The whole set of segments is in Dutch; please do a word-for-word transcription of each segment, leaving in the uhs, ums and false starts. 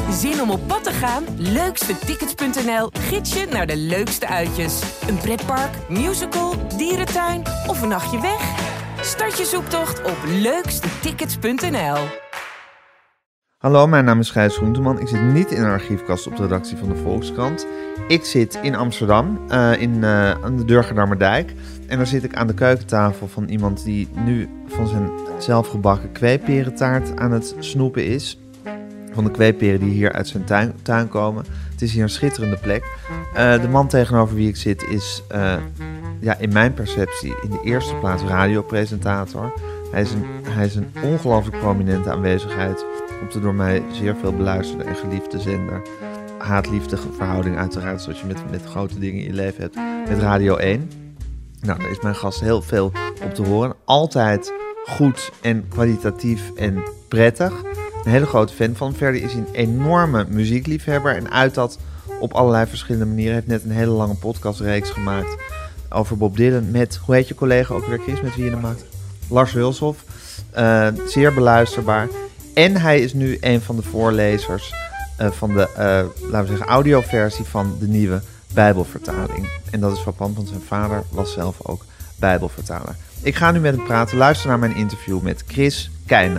Zin om op pad te gaan? Leukstetickets punt n l gids je naar de leukste uitjes. Een pretpark, musical, dierentuin of een nachtje weg? Start je zoektocht op leukstetickets punt n l. Hallo, mijn naam is Gijs Groenteman. Ik zit niet in een archiefkast op de redactie van de Volkskrant. Ik zit in Amsterdam, uh, in, uh, aan de Durgerdamerdijk. En daar zit ik aan de keukentafel van iemand die nu van zijn zelfgebakken kweeperentaart aan het snoepen is. Van de kweeperen die hier uit zijn tuin, tuin komen. Het is hier een schitterende plek. Uh, de man tegenover wie ik zit is, uh, ja, in mijn perceptie, in de eerste plaats radiopresentator. Hij is een, hij is een ongelooflijk prominente aanwezigheid op de door mij zeer veel beluisterde en geliefde zender. Haat-liefde verhouding uiteraard, zoals je met, met grote dingen in je leven hebt. Met Radio één. Nou, daar is mijn gast heel veel op te horen. Altijd goed en kwalitatief en prettig. Een hele grote fan van. Verder is hij een enorme muziekliefhebber en uit dat op allerlei verschillende manieren. Hij heeft net een hele lange podcastreeks gemaakt over Bob Dylan met, hoe heet je collega ook weer, Chris, met wie je hem maakt? Lars Hulshoff. Uh, zeer beluisterbaar. En hij is nu een van de voorlezers uh, van de, uh, laten we zeggen, audioversie van de nieuwe Bijbelvertaling. En dat is frappant, want zijn vader was zelf ook Bijbelvertaler. Ik ga nu met hem praten. Luister naar mijn interview met Chris Keine.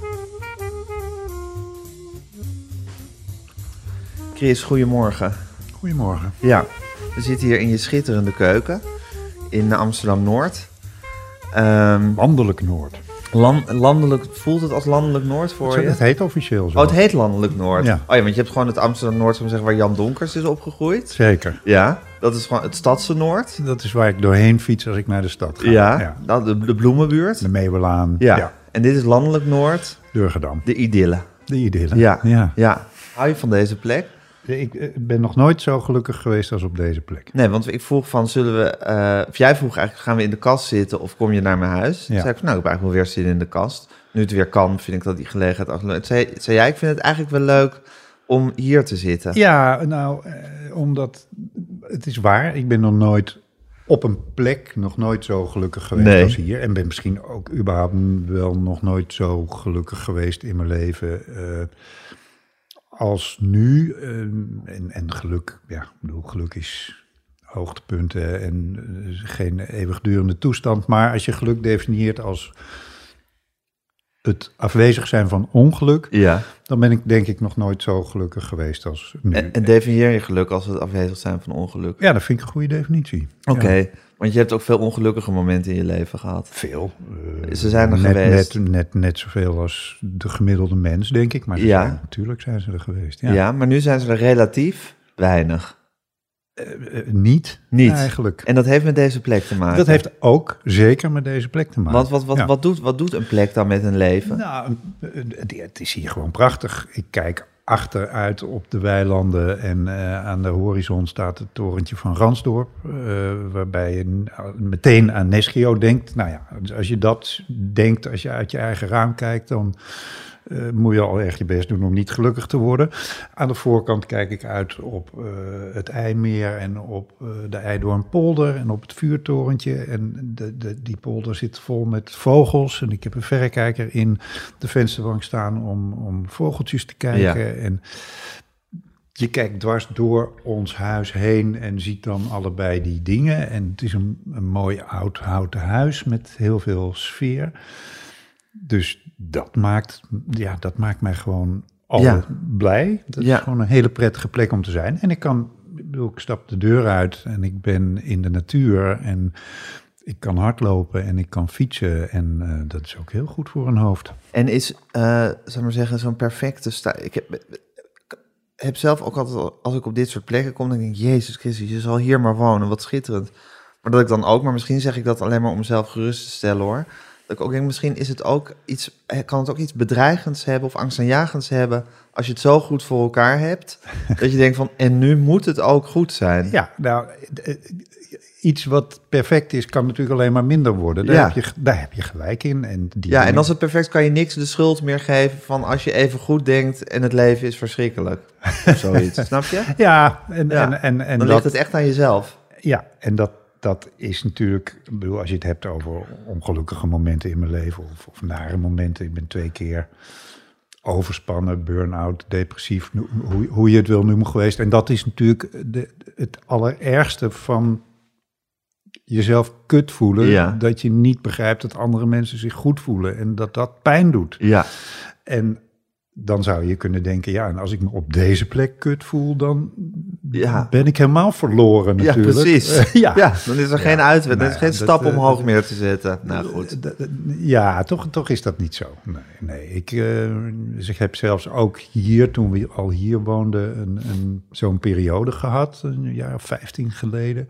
Chris, goedemorgen. Goedemorgen. Ja, we zitten hier in je schitterende keuken in Amsterdam-Noord. Um, Landelijk Noord. Land, landelijk, voelt het als landelijk Noord voor je? Het heet officieel zo. Oh, het heet landelijk Noord. Ja. Oh ja, want je hebt gewoon het Amsterdam-Noord, zou ik zeggen, waar Jan Donkers is opgegroeid. Zeker. Ja, dat is gewoon het stadse Noord. Dat is waar ik doorheen fiets als ik naar de stad ga. Ja, ja. Dat, de, de Bloemenbuurt. De Meeuwelaan. Ja. ja. En dit is landelijk Noord. Durgerdam. De idylle. De idylle. Ja. ja. ja. Hou je van deze plek? Ik ben nog nooit zo gelukkig geweest als op deze plek. Nee, want ik vroeg van, zullen we... Uh, of jij vroeg eigenlijk, gaan we in de kast zitten of kom je naar mijn huis? Toen ja. zei ik van, nou, ik heb eigenlijk wel weer zin in de kast. Nu het weer kan, vind ik dat die gelegenheid... Toen zei, zei jij, ik vind het eigenlijk wel leuk om hier te zitten. Ja, nou, eh, omdat... Het is waar, ik ben nog nooit op een plek nog nooit zo gelukkig geweest nee. als hier. En ben misschien ook überhaupt wel nog nooit zo gelukkig geweest in mijn leven... Uh, als nu. Uh, en, en geluk, ja, ik bedoel, geluk is hoogtepunten en uh, geen eeuwigdurende toestand. Maar als je geluk definieert als het afwezig zijn van ongeluk, ja. dan ben ik denk ik nog nooit zo gelukkig geweest als nu. En, en definieer je geluk als het afwezig zijn van ongeluk? Ja, dat vind ik een goede definitie. Oké, okay. ja. Want je hebt ook veel ongelukkige momenten in je leven gehad. Veel. Uh, ze zijn er net, geweest. Net, net, net zoveel als de gemiddelde mens, denk ik. Maar ja. zijn, natuurlijk zijn ze er geweest. Ja. ja, maar nu zijn ze er relatief weinig. Uh, uh, niet, niet, eigenlijk. En dat heeft met deze plek te maken? Dat heeft ook zeker met deze plek te maken. Wat, wat, wat, ja. wat, doet, wat doet een plek dan met een leven? Nou, het is hier gewoon prachtig. Ik kijk achteruit op de weilanden en uh, aan de horizon staat het torentje van Ransdorp, uh, waarbij je meteen aan Neschio denkt. Nou ja, als je dat denkt, als je uit je eigen raam kijkt, dan uh, moet je al erg je best doen om niet gelukkig te worden. Aan de voorkant kijk ik uit op uh, het IJmeer en op uh, de IJdoornpolder en op het vuurtorentje. En de, de, die polder zit vol met vogels. En ik heb een verrekijker in de vensterbank staan om, om vogeltjes te kijken. Ja. En je kijkt dwars door ons huis heen en ziet dan allebei die dingen. En het is een, een mooi oud houten huis met heel veel sfeer. Dus dat maakt, ja, dat maakt mij gewoon al ja. blij. Dat ja. is gewoon een hele prettige plek om te zijn. En ik kan, ik bedoel, ik stap de deur uit en ik ben in de natuur en ik kan hardlopen en ik kan fietsen. En uh, dat is ook heel goed voor een hoofd. En is, uh, zal ik maar zeggen, zo'n perfecte sta- ik heb, heb zelf ook altijd, als ik op dit soort plekken kom, dan denk ik, Jezus Christus, je zal hier maar wonen, wat schitterend. Maar dat ik dan ook, maar misschien zeg ik dat alleen maar om mezelf gerust te stellen hoor. Dat ik ook denk, misschien is het ook iets, kan het ook iets bedreigends hebben of angstaanjagends hebben als je het zo goed voor elkaar hebt, dat je denkt van, en nu moet het ook goed zijn. Ja, nou, iets wat perfect is, kan natuurlijk alleen maar minder worden. Daar, ja. heb, je, daar heb je gelijk in. En die ja, en als het perfect kan je niks de schuld meer geven van als je even goed denkt en het leven is verschrikkelijk. Of zoiets, snap je? Ja, en, ja. en, en, en dan dat, ligt het echt aan jezelf. Ja, en dat, dat is natuurlijk, ik bedoel, als je het hebt over ongelukkige momenten in mijn leven of, of nare momenten. Ik ben twee keer overspannen, burn-out, depressief, hoe, hoe je het wil noemen geweest. En dat is natuurlijk de, het allerergste van jezelf kut voelen. Ja. Dat je niet begrijpt dat andere mensen zich goed voelen en dat dat pijn doet. Ja. En dan zou je kunnen denken, ja, en als ik me op deze plek kut voel, dan Ja. ben ik helemaal verloren natuurlijk. Ja, precies. ja. ja, dan is er geen uitweg, Nou er is geen ja, stap dat, uh, omhoog dat, meer te zetten. Nou goed. D- d- Ja, toch, toch is dat niet zo. Nee, nee. Ik, uh, dus ik heb zelfs ook hier, toen we al hier woonden, een, een, zo'n periode gehad, een jaar of vijftien geleden.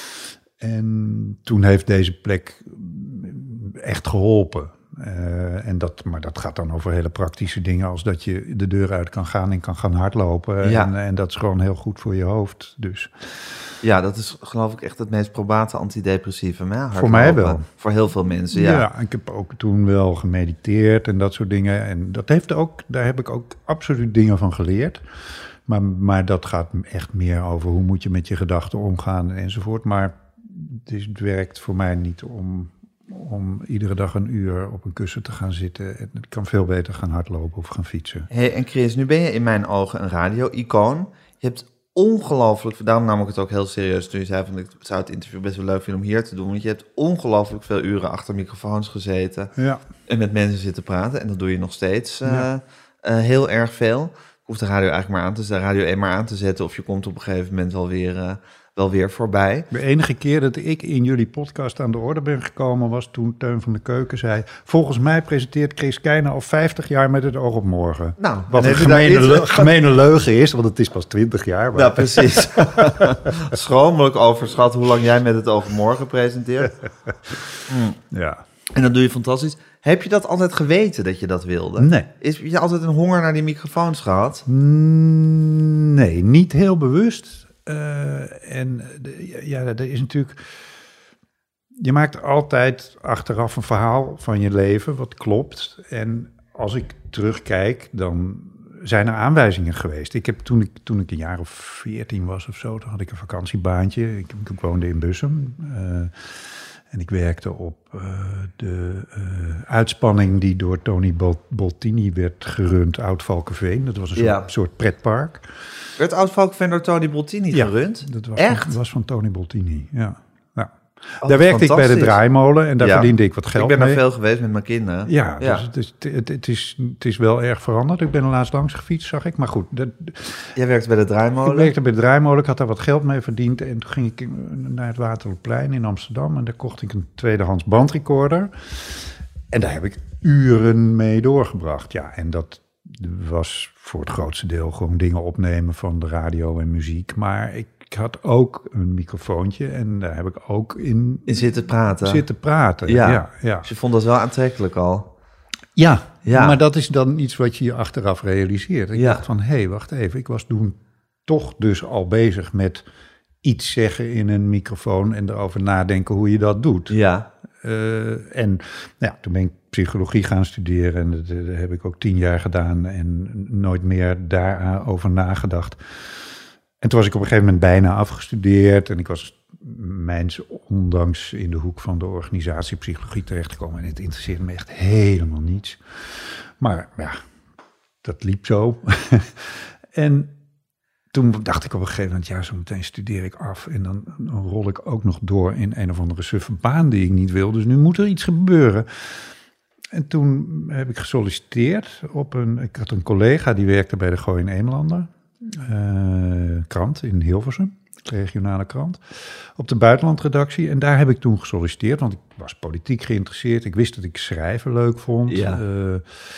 En toen heeft deze plek echt geholpen. Uh, en dat, maar dat gaat dan over hele praktische dingen, als dat je de deur uit kan gaan en kan gaan hardlopen. Ja. En, en dat is gewoon heel goed voor je hoofd. Dus Ja, dat is geloof ik echt het meest probate antidepressivum. Hè? Voor mij Hardlopen. wel. Voor heel veel mensen, ja. ja, ik heb ook toen wel gemediteerd en dat soort dingen. En dat heeft ook, daar heb ik ook absoluut dingen van geleerd. Maar, maar dat gaat echt meer over hoe moet je met je gedachten omgaan enzovoort. Maar het, is, het werkt voor mij niet om, om iedere dag een uur op een kussen te gaan zitten. Ik kan veel beter gaan hardlopen of gaan fietsen. Hey, en Chris, nu ben je in mijn ogen een radio-icoon. Je hebt ongelooflijk, daarom nam ik het ook heel serieus toen je zei van ik zou het interview best wel leuk vinden om hier te doen, want je hebt ongelooflijk veel uren achter microfoons gezeten Ja. en met mensen zitten praten en dat doe je nog steeds uh, Ja. uh, heel erg veel. Ik hoef de radio eigenlijk maar aan te zetten, de radio één maar aan te zetten of je komt op een gegeven moment wel weer, uh, wel weer voorbij. De enige keer dat ik in jullie podcast aan de orde ben gekomen was toen Teun van de Keuken zei, volgens mij presenteert Chris Keijne al vijftig jaar met het oog op morgen. Nou, Wat en een heb je daar gemene, iets- le- gemene leugen is, want het is pas twintig jaar. Maar... Ja, precies. Schromelijk overschat hoe lang jij met het oog op morgen presenteert. ja. En dat doe je fantastisch. Heb je dat altijd geweten dat je dat wilde? Nee. Is je altijd een honger naar die microfoons gehad? Mm, Nee, niet heel bewust. Uh, en de, ja, er is natuurlijk... Je maakt altijd achteraf een verhaal van je leven, wat klopt. En als ik terugkijk, dan zijn er aanwijzingen geweest. Ik heb toen ik, toen ik een jaar of veertien was of zo, dan had ik een vakantiebaantje. Ik, ik woonde in Bussum. Uh, En ik werkte op uh, de uh, uitspanning die door Tony Bol- Boltini werd gerund, Oud-Valkenveen. Dat was een soort, Ja. soort pretpark. Werd Oud-Valkenveen door Tony Boltini Ja, gerund? Dat was Echt? Van, dat was van Tony Boltini, ja. ja. Oh, Daar werkte ik bij de fantastisch. Draaimolen en daar Ja. verdiende ik wat geld Ik ben daar mee. veel geweest met mijn kinderen. Ja, Ja. Dus het, is, het, het, is, het is wel erg veranderd. Ik ben er laatst langs gefietst, zag ik. Maar goed, dat, Jij werkte bij de Draaimolen? ik werkte bij de Draaimolen, ik had daar wat geld mee verdiend. En toen ging ik naar het Waterloopplein in Amsterdam. En daar kocht ik een tweedehands bandrecorder. En daar heb ik uren mee doorgebracht. Ja, en dat was voor het grootste deel gewoon dingen opnemen van de radio en muziek. Maar ik had ook een microfoontje en daar heb ik ook in In zitten praten. zitten praten. Ja. Ja, ja. Dus je vond dat wel aantrekkelijk al? Ja, Ja. maar dat is dan iets wat je je achteraf realiseert. Ik Ja. dacht van, hé, hey, wacht even. Ik was toen toch dus al bezig met iets zeggen in een microfoon en erover nadenken hoe je dat doet. Ja. Uh, en nou ja, toen ben ik psychologie gaan studeren en dat, dat heb ik ook tien jaar gedaan en nooit meer daarover nagedacht. En toen was ik op een gegeven moment bijna afgestudeerd en ik was mijns ondanks in de hoek van de organisatie psychologie terechtgekomen en het interesseerde me echt helemaal niets. Maar ja, dat liep zo. En toen dacht ik op een gegeven moment, ja, zo meteen studeer ik af en dan, dan rol ik ook nog door in een of andere suffe baan die ik niet wil. Dus nu moet er iets gebeuren. En toen heb ik gesolliciteerd op een, ik had een collega die werkte bij de Gooi en Eemlander, uh, krant in Hilversum, regionale krant, op de buitenlandredactie. En daar heb ik toen gesolliciteerd, want ik was politiek geïnteresseerd. Ik wist dat ik schrijven leuk vond. Ja. Uh,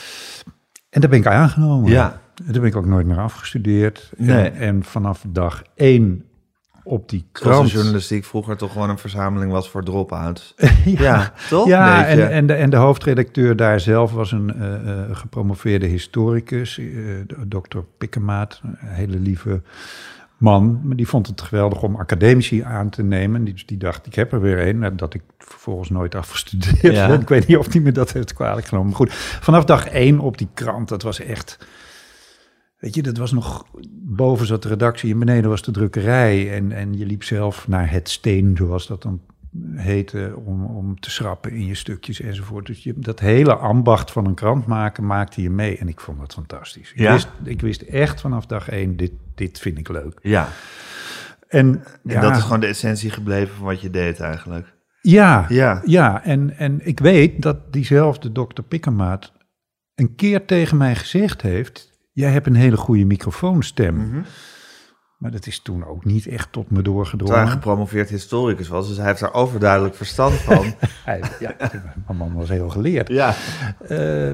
en daar ben ik aangenomen. Ja. En toen ben ik ook nooit meer afgestudeerd. Nee. En, en vanaf dag één op die Zoals krant... de journalistiek vroeger toch gewoon een verzameling was voor drop-outs. ja, Ja, toch? ja Beetje. en, en, de, en de hoofdredacteur daar zelf was een uh, uh, gepromoveerde historicus, uh, dokter Pikkemaat, een hele lieve man. Maar die vond het geweldig om academici aan te nemen. Die, die dacht, ik heb er weer een, dat ik vervolgens nooit afgestudeerd Ja. ben. Ik weet niet of die me dat heeft kwalijk genomen. Maar goed, vanaf dag één op die krant, dat was echt... Weet je, dat was nog... Boven zat de redactie en beneden was de drukkerij. En, en je liep zelf naar het steen, zoals dat dan heten om, om te schrappen in je stukjes enzovoort. Dus je, dat hele ambacht van een krant maken maakte je mee. En ik vond dat fantastisch. Ik, Ja? wist, ik wist echt vanaf dag één, dit, dit vind ik leuk. Ja, En, en ja, dat is gewoon de essentie gebleven van wat je deed eigenlijk. Ja, Ja. ja en, en ik weet dat diezelfde dokter Pikkemaat een keer tegen mij gezegd heeft, jij hebt een hele goede microfoonstem. Mm-hmm. Maar dat is toen ook niet echt tot me Terwijl hij doorgedrongen. gepromoveerd historicus was, dus hij heeft daar overduidelijk verstand van. Hij, ja, mijn man was heel geleerd. Ja. Uh,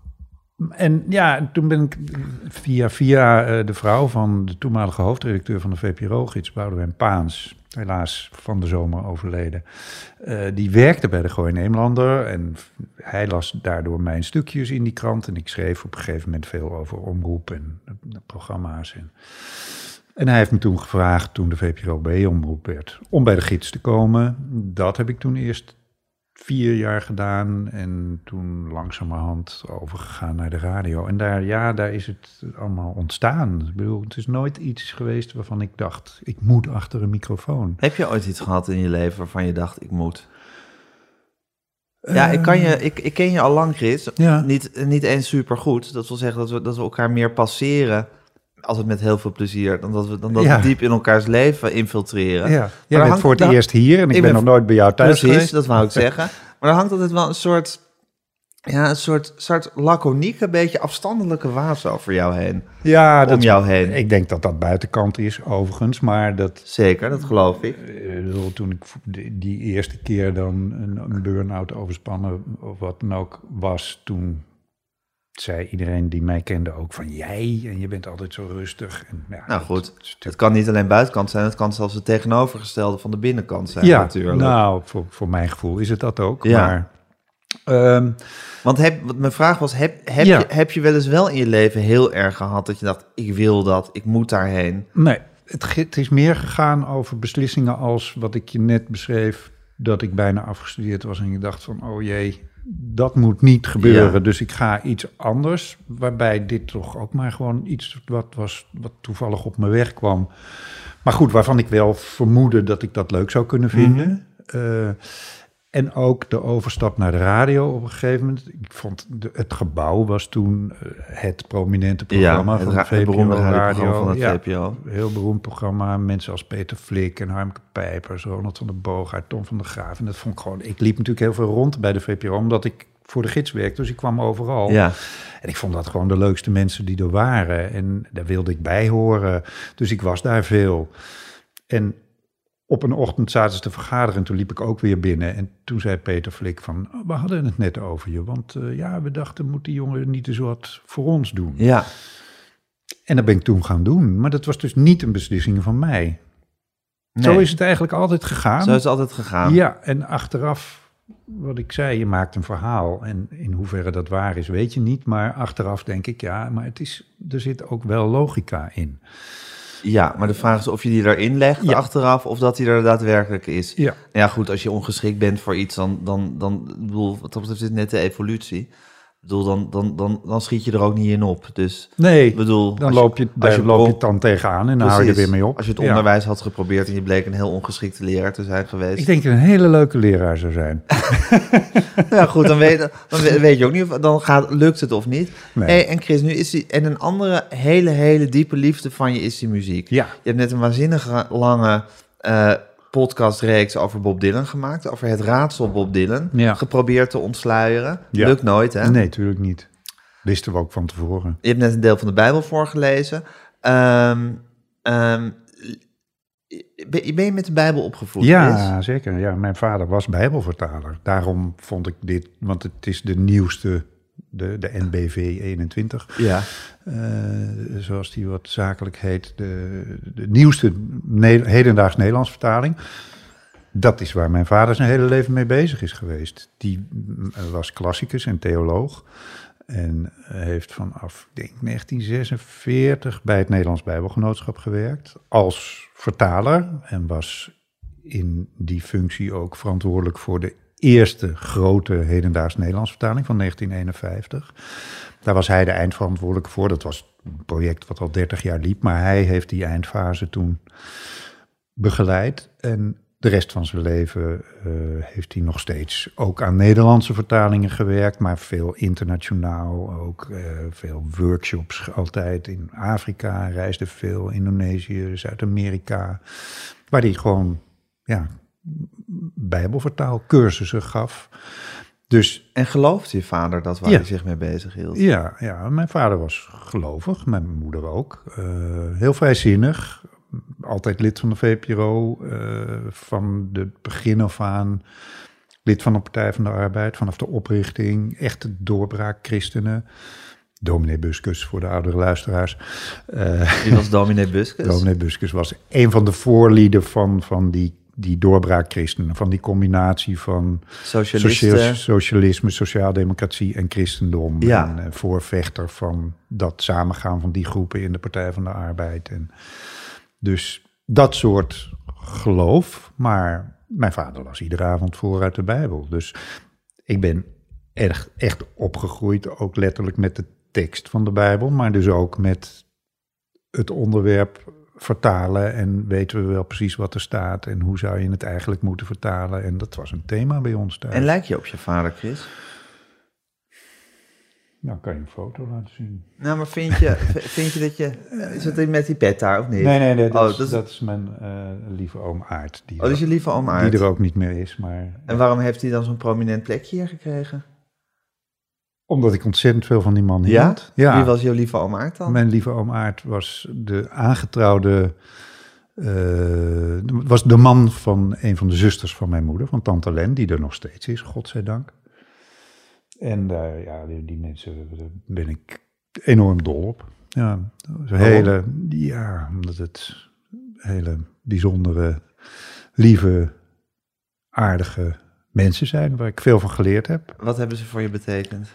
en ja, toen ben ik via, via uh, de vrouw van de toenmalige hoofdredacteur van de V P R O-gids, Boudewijn Paans, helaas van de zomer overleden. Uh, die werkte bij de Gooi Nederlander en hij las daardoor mijn stukjes in die krant. En ik schreef op een gegeven moment veel over omroep en de programma's. En, en hij heeft me toen gevraagd, toen de V P R O B-omroep werd, om bij de gids te komen. Dat heb ik toen eerst vier jaar gedaan en toen langzamerhand overgegaan naar de radio. En daar, ja, daar is het allemaal ontstaan. Ik bedoel, het is nooit iets geweest waarvan ik dacht, ik moet achter een microfoon. Heb je ooit iets gehad in je leven waarvan je dacht, ik moet? Ja, ik, kan je, ik, ik ken je al lang, Chris. Ja. Niet, niet eens supergoed. Dat wil zeggen dat we, dat we elkaar meer passeren, altijd met heel veel plezier, dan dat we, dan dat Ja. we diep in elkaars leven infiltreren. Ja, jij bent hangt- voor het daar- eerst hier en ik, ik ben ben- nog nooit bij jou thuis Precies, geweest. dat wou ik zeggen. Maar er hangt altijd wel een soort, ja, een soort, soort laconieke, beetje afstandelijke waas over jou heen. Ja, Om dat, jou heen. Ik denk dat dat buitenkant is, overigens. Maar dat, Zeker, dat geloof ik. eh, ik bedoel, toen ik die, die eerste keer dan een, een burn-out overspannen of wat dan ook was, toen zei iedereen die mij kende ook van jij en je bent altijd zo rustig. En, ja, Nou dat- goed, dat- het kan niet alleen buitenkant zijn, het kan zelfs het tegenovergestelde van de binnenkant zijn ja, natuurlijk. nou, voor, voor mijn gevoel is het dat ook. Ja. Maar, ehm, Want heb, wat mijn vraag was, heb, heb, Ja. je, heb je wel eens wel in je leven heel erg gehad dat je dacht, ik wil dat, ik moet daarheen? nee, het, ge- het is meer gegaan over beslissingen als wat ik je net beschreef, dat ik bijna afgestudeerd was en je dacht van, oh jee, dat moet niet gebeuren. Ja. Dus ik ga iets anders, waarbij dit toch ook maar gewoon iets wat was, wat toevallig op mijn weg kwam. Maar goed, waarvan ik wel vermoedde dat ik dat leuk zou kunnen vinden. Eh, en ook de overstap naar de radio op een gegeven moment. Ik vond de, het gebouw was toen eh, het prominente programma het, van ra- de V P R O het beroemde radio. radioprogramma van het Ja, V P R O. heel beroemd programma. Mensen als Peter Flik en Harmke Pijpers, Ronald van der Boogaard, Tom van der Graaf. En dat vond ik gewoon... Ik liep natuurlijk heel veel rond bij de V P R O, omdat ik voor de gids werkte. Dus ik kwam overal. Ja, En ik vond dat gewoon de leukste mensen die er waren. En daar wilde ik bij horen. Dus ik was daar veel. En op een ochtend zaten ze te vergaderen en toen liep ik ook weer binnen. En toen zei Peter Flik van, oh, we hadden het net over je. Want uh, ja, we dachten, moet die jongen niet eens wat voor ons doen? ja. En dat ben ik toen gaan doen. Maar dat was dus niet een beslissing van mij. Nee. Zo is het eigenlijk altijd gegaan. Zo is het altijd gegaan. Ja, en achteraf, wat ik zei, je maakt een verhaal. En in hoeverre dat waar is, weet je niet. Maar achteraf denk ik, ja, maar het is, er zit ook wel logica in. Ja, maar de vraag is of je die erin legt Ja. achteraf of dat die er daadwerkelijk is. Ja. Ja, goed, als je ongeschikt bent voor iets, dan, dan, dan ik bedoel, wat dat betreft is het net de evolutie. Ik bedoel, dan, dan, dan, dan schiet je er ook niet in op. Dus, Nee, ik bedoel, dan als loop je, daar als loop je pro- het dan tegenaan en dan hou je er Precies. weer mee op. Als je het Ja. onderwijs had geprobeerd en je bleek een heel ongeschikte leraar te zijn geweest. Ik denk dat je een hele leuke leraar zou zijn. Ja, goed, dan weet, dan weet je ook niet of dan gaat, lukt het of niet. Nee. Hey, en Chris, nu is die, en een andere hele, hele diepe liefde van je is die muziek. Ja. Je hebt net een waanzinnige lange uh, podcastreeks over Bob Dylan gemaakt, over het raadsel Bob Dylan. Ja. Geprobeerd te ontsluieren. Ja. Lukt nooit, hè? Nee, natuurlijk niet. Wisten we ook van tevoren. Je hebt net een deel van de Bijbel voorgelezen. Um, um, ben, ben je met de Bijbel opgevoed? Ja, Chris? zeker. Ja, mijn vader was Bijbelvertaler. Daarom vond ik dit, want het is de nieuwste, de, de N B V eenentwintig. Ja. Uh, zoals die wat zakelijk heet. De, de nieuwste ne- hedendaags Nederlands vertaling. Dat is waar mijn vader zijn hele leven mee bezig is geweest. Die was klassicus en theoloog. En heeft vanaf, denk ik, negentien zesenveertig bij het Nederlands Bijbelgenootschap gewerkt. Als vertaler. En was in die functie ook verantwoordelijk voor de eerste grote hedendaags Nederlands vertaling van negentien eenenvijftig. Daar was hij de eindverantwoordelijke voor. Dat was een project wat al dertig jaar liep. Maar hij heeft die eindfase toen begeleid. En de rest van zijn leven uh, heeft hij nog steeds ook aan Nederlandse vertalingen gewerkt, maar veel internationaal, ook uh, veel workshops altijd in Afrika, reisde veel, Indonesië, Zuid-Amerika, waar hij gewoon ja, bijbelvertaalcursussen gaf. Dus, en geloofde je vader dat waar ja, hij zich mee bezig hield? Ja, ja, mijn vader was gelovig, mijn moeder ook. Uh, heel vrijzinnig, altijd lid van de V P R O, uh, van het begin af aan lid van de Partij van de Arbeid, vanaf de oprichting, echte doorbraak-christenen. Dominee Buskus voor de oudere luisteraars. Uh, Wie was dominee Buskus? Dominee Buskus was een van de voorlieden van, van die die doorbraak-christenen, van die combinatie van sociaal, socialisme, sociaaldemocratie en christendom. Ja. En uh, voorvechter van dat samengaan van die groepen in de Partij van de Arbeid. En dus dat soort geloof, maar mijn vader las iedere avond voor uit de Bijbel. Dus ik ben echt, echt opgegroeid, ook letterlijk met de tekst van de Bijbel, maar dus ook met het onderwerp vertalen en weten we wel precies wat er staat en hoe zou je het eigenlijk moeten vertalen. En dat was een thema bij ons thuis. En lijk je op je vader, Chris? Nou, kan je een foto laten zien. Nou, maar vind je, vind je dat je... Zit hij met die pet daar of niet? Nee, nee, nee. Dat, oh, is, dat, is... dat is mijn uh, lieve oom Aart. Die oh, dat is je lieve oom Aart. Die er ook niet meer is, maar... En waarom heeft hij dan zo'n prominent plekje hier gekregen? Omdat ik ontzettend veel van die man hield. Ja? Ja. Wie was jouw lieve oom Aart dan? Mijn lieve oom Aart was de aangetrouwde... Uh, was de man van een van de zusters van mijn moeder, van tante Len, die er nog steeds is, godzijdank. En daar, uh, ja, die, die mensen, daar ben ik enorm dol op. Ja, een hele, ja, omdat het hele bijzondere, lieve, aardige mensen zijn, waar ik veel van geleerd heb. Wat hebben ze voor je betekend?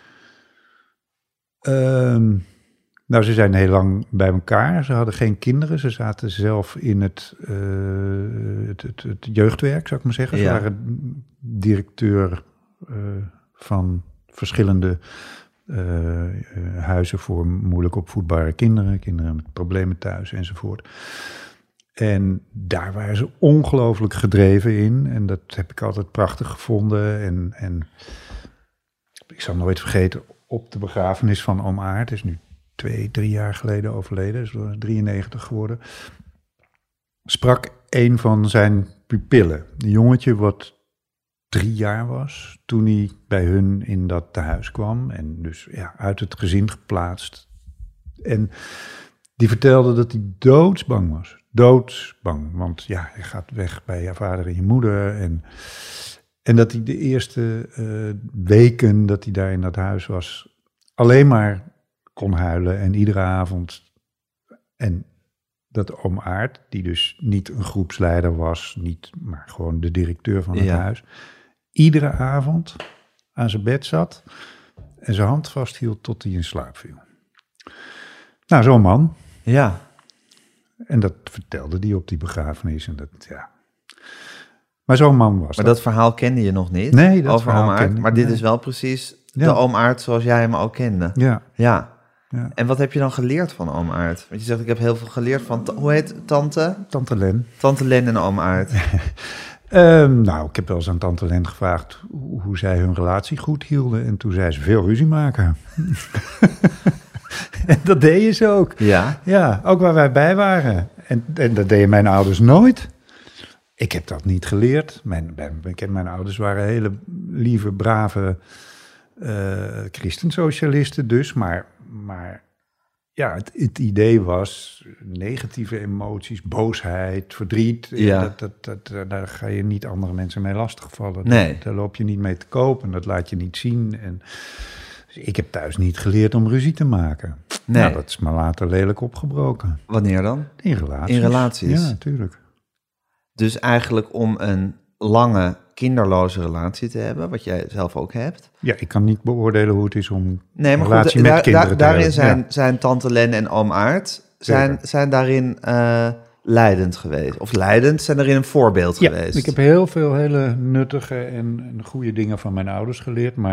Um, nou, ze zijn heel lang bij elkaar. Ze hadden geen kinderen. Ze zaten zelf in het, uh, het, het, het jeugdwerk, zou ik maar zeggen. Ja. Ze waren directeur uh, van verschillende uh, uh, huizen voor moeilijk opvoedbare kinderen. Kinderen met problemen thuis enzovoort. En daar waren ze ongelooflijk gedreven in. En dat heb ik altijd prachtig gevonden. En, en ik zal nooit vergeten, op de begrafenis van oom Aart, is nu twee, drie jaar geleden overleden, is drieënnegentig geworden, sprak een van zijn pupillen, een jongetje wat drie jaar was, toen hij bij hun in dat tehuis kwam en dus ja, uit het gezin geplaatst. En die vertelde dat hij doodsbang was, doodsbang, want ja, hij gaat weg bij je vader en je moeder en... En dat hij de eerste uh, weken dat hij daar in dat huis was, alleen maar kon huilen en iedere avond. En dat oom Aart, die dus niet een groepsleider was, niet, maar gewoon de directeur van het ja. huis, iedere avond aan zijn bed zat en zijn hand vasthield tot hij in slaap viel. Nou, zo'n man. Ja. En dat vertelde hij op die begrafenis en dat, ja... Maar zo'n man was Maar dat. dat verhaal kende je nog niet? Nee, dat over verhaal oom Aart. kende ik. Maar dit nee. is wel precies de ja. oom Aart zoals jij hem al kende. Ja. ja. Ja. En wat heb je dan geleerd van oom Aart? Want je zegt, ik heb heel veel geleerd van... Ta- hoe heet tante? Tante Len. Tante Len en oom Aart. um, nou, ik heb wel eens aan tante Len gevraagd hoe, hoe zij hun relatie goed hielden. En toen zei ze veel ruzie maken. En dat deden ze ook. Ja? Ja, ook waar wij bij waren. En, en dat deden mijn ouders nooit. Ik heb dat niet geleerd. Mijn, mijn, mijn ouders waren hele lieve, brave uh, christensocialisten dus. Maar, maar ja, het, het idee was negatieve emoties, boosheid, verdriet. Ja. Dat, dat, dat, daar ga je niet andere mensen mee lastigvallen. Nee. Daar loop je niet mee te koop en dat laat je niet zien. En, dus ik heb thuis niet geleerd om ruzie te maken. Nee. Nou, dat is maar later lelijk opgebroken. Wanneer dan? In relaties. In relaties? Ja, natuurlijk. Dus eigenlijk om een lange, kinderloze relatie te hebben, wat jij zelf ook hebt. Ja, ik kan niet beoordelen hoe het is om nee, maar een relatie goed, met da- kinderen da- te daarin hebben. zijn, Ja. zijn tante Len en oom Aart zijn, zijn daarin uh, leidend geweest. Of leidend, zijn daarin een voorbeeld Ja, geweest. ik heb heel veel hele nuttige en, en goede dingen van mijn ouders geleerd, maar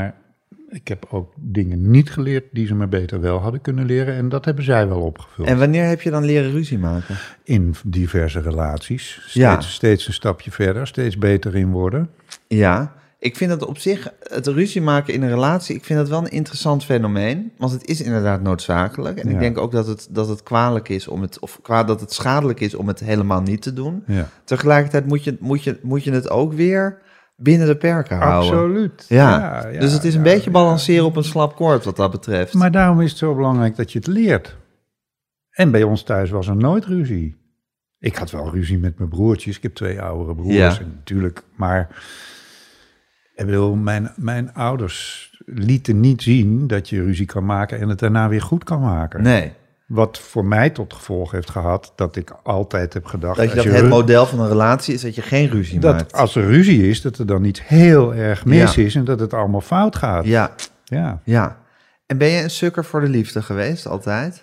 ik heb ook dingen niet geleerd die ze me beter wel hadden kunnen leren. En dat hebben zij wel opgevuld. En wanneer heb je dan leren ruzie maken? In diverse relaties. Steeds, Ja. steeds een stapje verder, steeds beter in worden. Ja, ik vind dat op zich, het ruzie maken in een relatie, ik vind dat wel een interessant fenomeen. Want het is inderdaad noodzakelijk. En Ja. ik denk ook dat het, dat het kwalijk is om het, of kwa, dat het schadelijk is om het helemaal niet te doen. Ja. Tegelijkertijd moet je, moet je, moet je het ook weer binnen de perken houden. Absoluut. Ja. Ja, ja, dus het is een ja, beetje balanceren op een slap koord wat dat betreft. Maar daarom is het zo belangrijk dat je het leert. En bij ons thuis was er nooit ruzie. Ik had wel ruzie met mijn broertjes. Ik heb twee oudere broers. Ja. En natuurlijk, maar ik bedoel, mijn, mijn ouders lieten niet zien dat je ruzie kan maken en het daarna weer goed kan maken. Nee, Wat voor mij tot gevolg heeft gehad dat ik altijd heb gedacht... dat je als dat het ru- model van een relatie is dat je geen ruzie dat maakt. als er ruzie is, dat er dan iets heel erg mis Ja. is en dat het allemaal fout gaat. Ja, Ja. ja. En ben je een sukker voor de liefde geweest, altijd?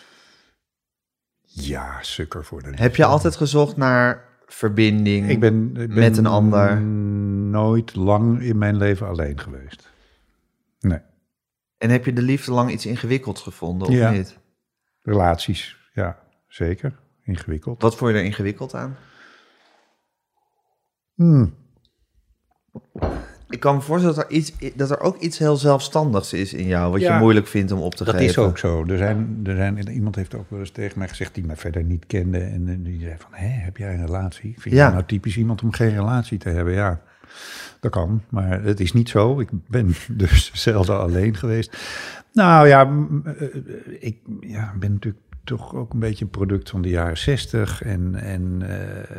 Ja, sukker voor de liefde. Heb je altijd gezocht naar verbinding? Ik ben, ik ben met een ander? nooit lang in mijn leven alleen geweest. Nee. En heb je de liefde lang iets ingewikkelds gevonden, of Ja. niet? Relaties, ja, zeker. Ingewikkeld. Wat vond je er ingewikkeld aan? Hmm. Ik kan me voorstellen dat er, iets, dat er ook iets heel zelfstandigs is in jou, wat Ja, je moeilijk vindt om op te Dat geven. is ook zo. Er zijn, er zijn, iemand heeft ook wel eens tegen mij gezegd die mij verder niet kende. En eh, die zei van, hé, heb jij een relatie? Vind Ja. je nou typisch iemand om geen relatie te hebben? Ja, dat kan. Maar het is niet zo. Ik ben dus zelden alleen geweest. Nou ja, m- eh, ik ja, ben natuurlijk toch ook een beetje een product van de jaren zestig. En, en eh,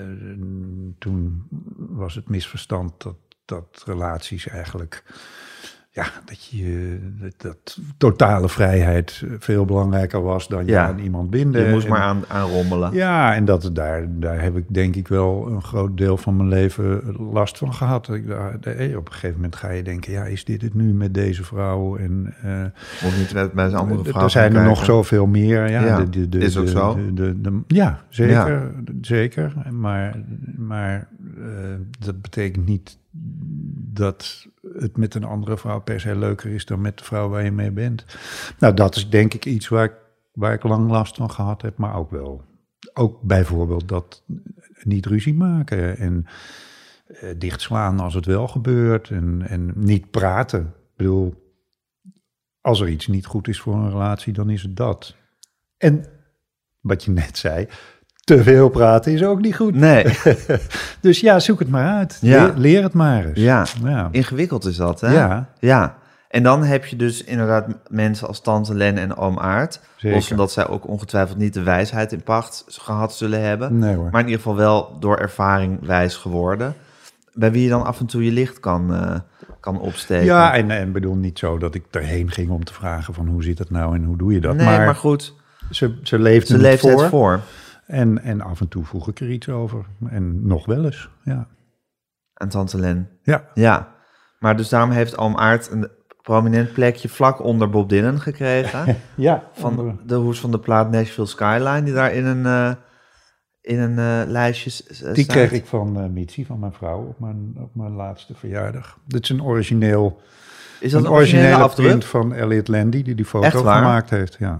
toen was het misverstand dat, dat relaties eigenlijk... Ja, dat je dat, dat totale vrijheid veel belangrijker was dan je Ja. aan iemand binden. Je moest En- maar aan, aan rommelen. Ja, en dat, daar, daar heb ik denk ik wel een groot deel van mijn leven last van gehad. Ik, daar- eh, op een gegeven moment ga je denken, ja, is dit het nu met deze vrouw? En eh, Of niet met, met een andere vrouw er zijn gaan er nog kijken. zoveel meer. Ja, Ja, de, de, de, is ook de- zo. de- de- de- ja, zeker. zeker. Maar, maar eh, dat betekent niet dat het met een andere vrouw per se leuker is dan met de vrouw waar je mee bent. Nou, dat is denk ik iets waar ik, waar ik lang last van gehad heb, maar ook wel. Ook bijvoorbeeld dat niet ruzie maken en eh, dichtslaan als het wel gebeurt en, en niet praten. Ik bedoel, als er iets niet goed is voor een relatie, dan is het dat. En wat je net zei, te veel praten is ook niet goed. Nee, Dus ja, zoek het maar uit. Ja. Leer, leer het maar eens. ja. Ja. Ingewikkeld is dat, hè? Ja. Ja. En dan heb je dus inderdaad mensen als tante Len en oom Aart. Zeker. Los van dat zij ook ongetwijfeld niet de wijsheid in pacht gehad zullen hebben. Nee hoor. Maar in ieder geval wel door ervaring wijs geworden. Bij wie je dan af en toe je licht kan, eh, kan opsteken. Ja, en, en bedoel niet zo dat ik erheen ging om te vragen van hoe zit het nou en hoe doe je dat. nee, maar, maar goed, ze, ze leefde ze het leeft voor. het voor. En, en af en toe vroeg ik er iets over. En nog wel eens, ja. Aan tante Len. Ja, Ja, maar dus daarom heeft oom Aart een prominent plekje vlak onder Bob Dylan gekregen. ja Van de hoes van de plaat Nashville Skyline, die daar in een, eh, in een eh, lijstje s- s- die staat. kreeg ik van uh, Mitzi, van mijn vrouw, op mijn, op mijn laatste verjaardag. Dit is een origineel, Is dat een een originele originele afdruk? print van Elliot Landy, die die foto Echt waar? gemaakt heeft. Ja.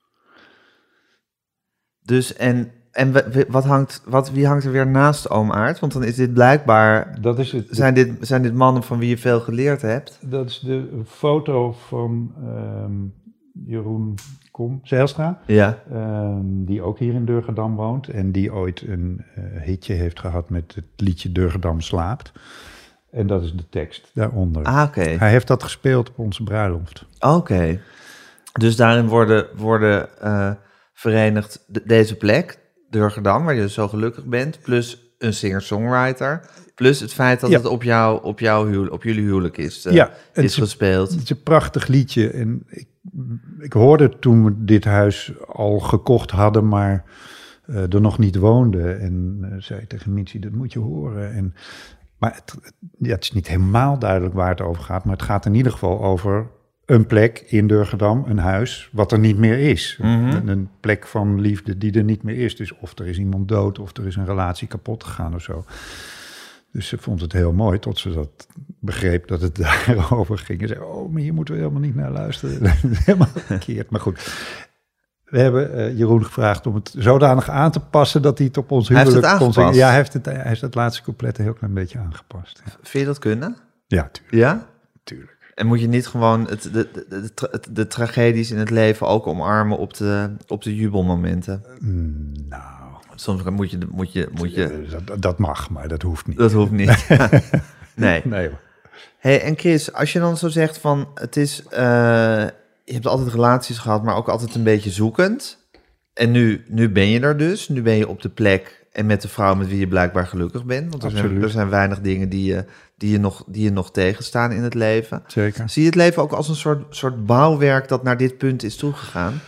Dus en, en we- we- wat hangt, wat, wie hangt er weer naast oom Aart? Want dan is dit blijkbaar, Dat is het. zijn dit, zijn dit mannen van wie je veel geleerd hebt? Dat is de foto van ehm, Jeroen Kom, Zijlstra, Ja. ehm, die ook hier in Durgedam woont en die ooit een eh, hitje heeft gehad met het liedje Durgedam slaapt. En dat is de tekst daaronder. Ah, oké. Hij heeft dat gespeeld op onze bruiloft. Oké. Dus daarin worden, worden eh, verenigd de- deze plek, Durgedam, waar je dus zo gelukkig bent, plus een singer-songwriter, plus het feit dat Ja. het op, jou, op, jouw huwelijk, op jullie huwelijk is, eh, Ja, en is ze- gespeeld. Het is een prachtig liedje. En ik, ik hoorde toen we dit huis al gekocht hadden, maar eh, er nog niet woonden. En eh, zei tegen Mitzi, dat moet je horen. En, maar het, het- ja, het is niet helemaal duidelijk waar het over gaat. Maar het gaat in ieder geval over een plek in Durgedam, een huis, wat er niet meer is. Mhm. Een, een plek van liefde die er niet meer is. Dus of er is iemand dood, of er is een relatie kapot gegaan of zo. Dus ze vond het heel mooi tot ze dat begreep dat het daarover ging. En zei, oh, maar hier moeten we helemaal niet naar luisteren. Dat is helemaal verkeerd. Maar goed, we hebben uh, Jeroen gevraagd om het zodanig aan te passen dat hij het op ons huwelijk hij heeft het kon zingen. aangepast. Ja, hij heeft het, hij heeft het laatste couplet een heel klein beetje aangepast. Ja, Vind je dat kunnen? ja tuurlijk. Ja? tuurlijk. En moet je niet gewoon het, de, de, de, de, de tragedies in het leven ook omarmen op de, op de jubelmomenten? Mm, nou, Soms moet je... Moet je, moet je dat, dat mag, maar dat hoeft niet. dat hoeft niet. Nee. Nee hoor. Hey, en Chris, als je dan zo zegt van... Het is... Uh, je hebt altijd relaties gehad, maar ook altijd een beetje zoekend. En nu, nu ben je er dus. Nu ben je op de plek en met de vrouw met wie je blijkbaar gelukkig bent. Want er zijn, er zijn weinig dingen die je, die, je nog, die je nog tegenstaan in het leven. Zeker. Zie je het leven ook als een soort, soort bouwwerk dat naar dit punt is toegegaan?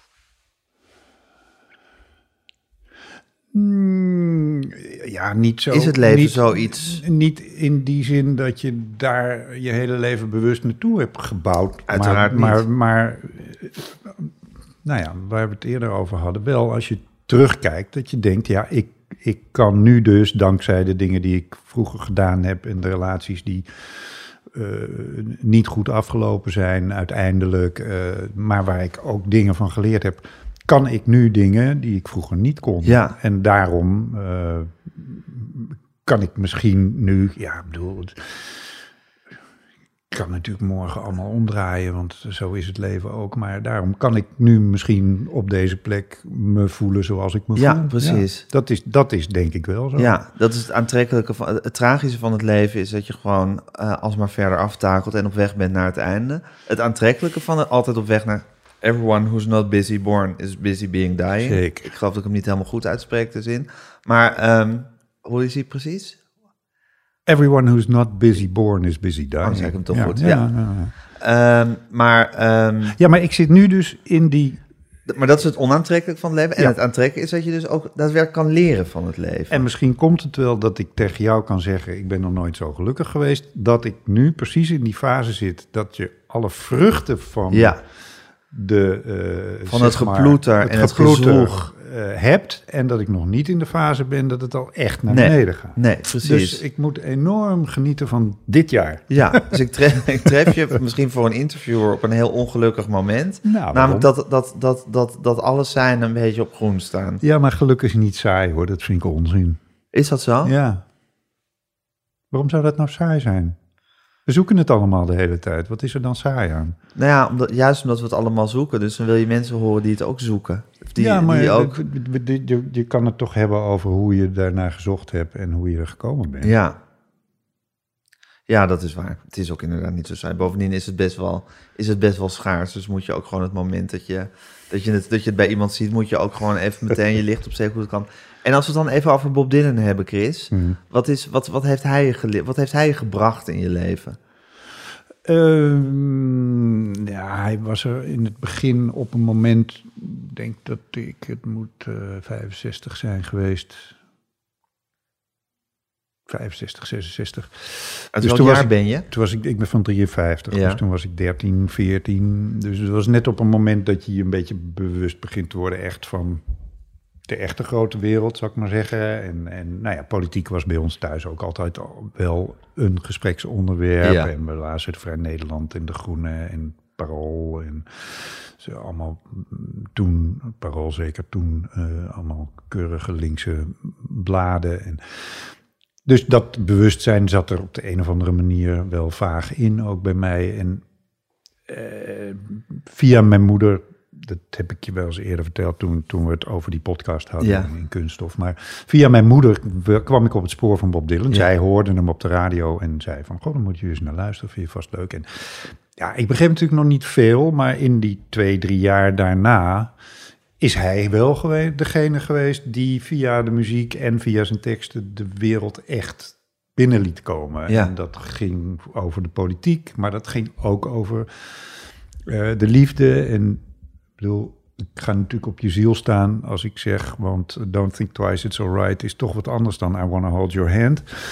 Mm, ja, niet zo. Is het leven niet, zoiets? Niet in die zin dat je daar je hele leven bewust naartoe hebt gebouwd. Uiteraard maar, niet. Maar, maar, nou ja, waar we het eerder over hadden, wel als je terugkijkt, dat je denkt, ja, ik, ik kan nu dus, dankzij de dingen die ik vroeger gedaan heb en de relaties die uh, niet goed afgelopen zijn uiteindelijk, uh, maar waar ik ook dingen van geleerd heb, kan ik nu dingen die ik vroeger niet kon. Ja. En daarom uh, kan ik misschien nu, ja, ik bedoel, het, ik kan natuurlijk morgen allemaal omdraaien, want zo is het leven ook. Maar daarom kan ik nu misschien op deze plek me voelen zoals ik me Ja, voel. precies. Ja, dat is, dat is denk ik wel zo. Ja, dat is het aantrekkelijke van het tragische van het leven is dat je gewoon uh, alsmaar verder aftakelt en op weg bent naar het einde. Het aantrekkelijke van het altijd op weg naar everyone who's not busy born is busy being dying. Zeker. Ik geloof dat ik hem niet helemaal goed uitspreek, de zin. Maar um, hoe is hij precies? Everyone who's not busy born is busy dying. Oh, zeg ik hem toch ja, goed? Ja, Ja. ja, ja. Um, maar, um, ja, maar ik zit nu dus in die... maar dat is het onaantrekkelijk van het leven. En Ja. het aantrekkelijke is dat je dus ook daadwerkelijk kan leren van het leven. En misschien komt het wel dat ik tegen jou kan zeggen, ik ben nog nooit zo gelukkig geweest, dat ik nu precies in die fase zit, dat je alle vruchten van ja. de... Uh, Van zeg het maar, geploeter en het geploeter, gezwoeg. Uh, hebt en dat ik nog niet in de fase ben dat het al echt naar Nee. beneden gaat. Nee, precies. Dus ik moet enorm genieten van dit jaar. Ja, dus ik tref, ik tref je misschien voor een interviewer op een heel ongelukkig moment. Nou, Namelijk dat, dat, dat, dat, dat alles zijn een beetje op groen staan. Ja, maar gelukkig is niet saai hoor, dat vind ik onzin. Is dat zo? Ja. Waarom zou dat nou saai zijn? We zoeken het allemaal de hele tijd. Wat is er dan saai aan? Nou ja, omdat, juist omdat we het allemaal zoeken. Dus dan wil je mensen horen die het ook zoeken. Of die, ja, maar die ook... je, je, je kan het toch hebben over hoe je daarnaar gezocht hebt en hoe je er gekomen bent. Ja. Ja, dat is waar. Het is ook inderdaad niet zo saai. Bovendien is het best wel, is het best wel schaars. Dus moet je ook gewoon het moment dat je, dat je, het, dat je het bij iemand ziet, moet je ook gewoon even meteen je licht opsteken hoe het kan. En als we het dan even over Bob Dylan hebben, Chris. Hmm. Wat, is, wat, wat, heeft hij je gele- wat heeft hij je gebracht in je leven? Uh, ja, hij was er in het begin op een moment, ik denk dat ik, het moet uh, vijfenzestig zijn geweest. vijfenzestig, zesenzestig. Uit Dus welk toen was jaar ik- ben je? Toen was ik, ik ben van drieënvijftig, Ja. dus toen was ik dertien, veertien. Dus het was net op een moment dat je je een beetje bewust begint te worden echt van de echte grote wereld, zou ik maar zeggen. En, en nou ja, politiek was bij ons thuis ook altijd al wel een gespreksonderwerp. Ja. En we lazen het Vrij Nederland en De Groene en Parool en ze allemaal mm, toen, Parool zeker toen, uh, allemaal keurige linkse bladen. En dus dat bewustzijn zat er op de een of andere manier wel vaag in, ook bij mij. En uh, via mijn moeder, dat heb ik je wel eens eerder verteld toen, toen we het over die podcast hadden Ja. in, in Kunststof. Maar via mijn moeder kwam ik op het spoor van Bob Dylan. Ja. Zij hoorde hem op de radio en zei van, goh, dan moet je eens naar luisteren, vind je vast leuk. En ja, ik begreep natuurlijk nog niet veel, maar in die twee, drie jaar daarna is hij wel geweest, degene geweest die via de muziek en via zijn teksten de wereld echt binnen liet komen. Ja. En dat ging over de politiek, maar dat ging ook over uh, de liefde. En ik bedoel, ik ga natuurlijk op je ziel staan als ik zeg, want Don't Think Twice, It's Alright is toch wat anders dan I Wanna Hold Your Hand.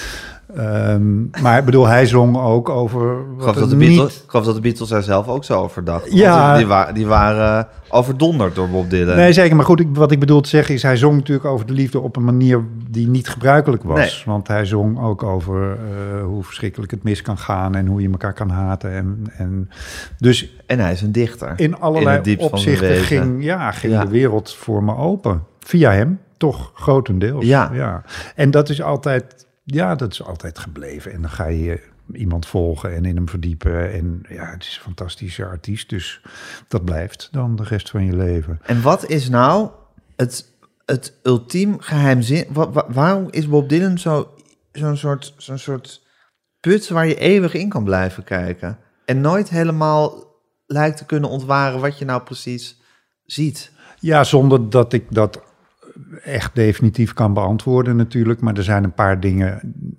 Um, maar ik bedoel, hij zong ook over... Ik geloof, dat de niet... Beatles, ik geloof dat de Beatles daar zelf ook zo over dachten. Ja. Die, die, wa- die waren overdonderd door Bob Dylan. Nee, zeker. Maar goed, ik, wat ik bedoel te zeggen is... hij zong natuurlijk over de liefde op een manier die niet gebruikelijk was. Nee. Want hij zong ook over uh, hoe verschrikkelijk het mis kan gaan... en hoe je elkaar kan haten. En, en dus En hij is een dichter. in allerlei in het opzichten van ging, ja, ging ja. de wereld voor me open. Via hem, toch grotendeels. Ja. ja. En dat is altijd... Ja, dat is altijd gebleven. En dan ga je iemand volgen en in hem verdiepen. En ja, het is een fantastische artiest. Dus dat blijft dan de rest van je leven. En wat is nou het, het ultiem geheimzin... Wa- wa- waarom is Bob Dylan zo, zo'n soort, zo'n soort put waar je eeuwig in kan blijven kijken? En nooit helemaal lijkt te kunnen ontwaren wat je nou precies ziet. Ja, zonder dat ik dat echt definitief kan beantwoorden natuurlijk. Maar er zijn een paar dingen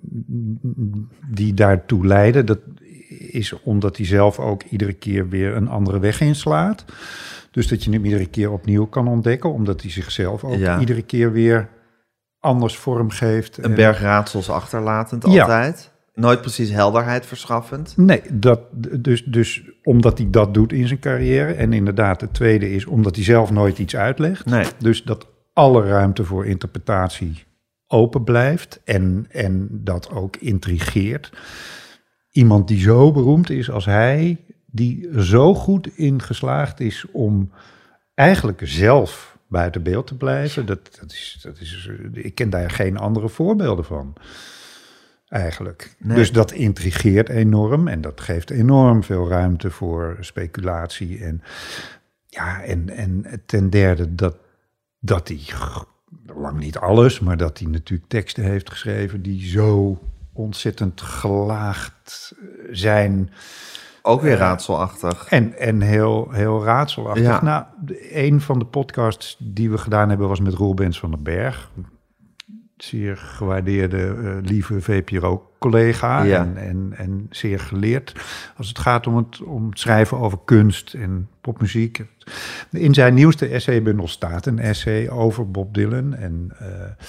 die daartoe leiden. Dat is omdat hij zelf ook iedere keer weer een andere weg inslaat. Dus dat je hem iedere keer opnieuw kan ontdekken. Omdat hij zichzelf ook Ja. iedere keer weer anders vormgeeft. Een En- berg raadsels achterlatend Ja. altijd. Nooit precies helderheid verschaffend. Nee, dat, dus, dus omdat hij dat doet in zijn carrière. En inderdaad, het tweede is omdat hij zelf nooit iets uitlegt. Nee. Dus dat alle ruimte voor interpretatie open blijft en, en dat ook intrigeert. Iemand die zo beroemd is als hij, die er zo goed in geslaagd is om eigenlijk zelf buiten beeld te blijven. Dat, dat is, dat is, ik ken daar geen andere voorbeelden van. Eigenlijk. Nee. Dus dat intrigeert enorm en dat geeft enorm veel ruimte voor speculatie. En, ja, en, en ten derde dat, dat hij, lang niet alles, maar dat hij natuurlijk teksten heeft geschreven die zo ontzettend gelaagd zijn. Ook weer Uh, raadselachtig. En, en heel, heel raadselachtig. Ja. Nou, de- een van de podcasts die we gedaan hebben was met Roel Bens van den Berg. Zeer gewaardeerde, uh, lieve V P R O-collega Ja. en, en, en zeer geleerd als het gaat om het, om het schrijven over kunst en popmuziek. In zijn nieuwste essaybundel staat een essay over Bob Dylan. En, uh,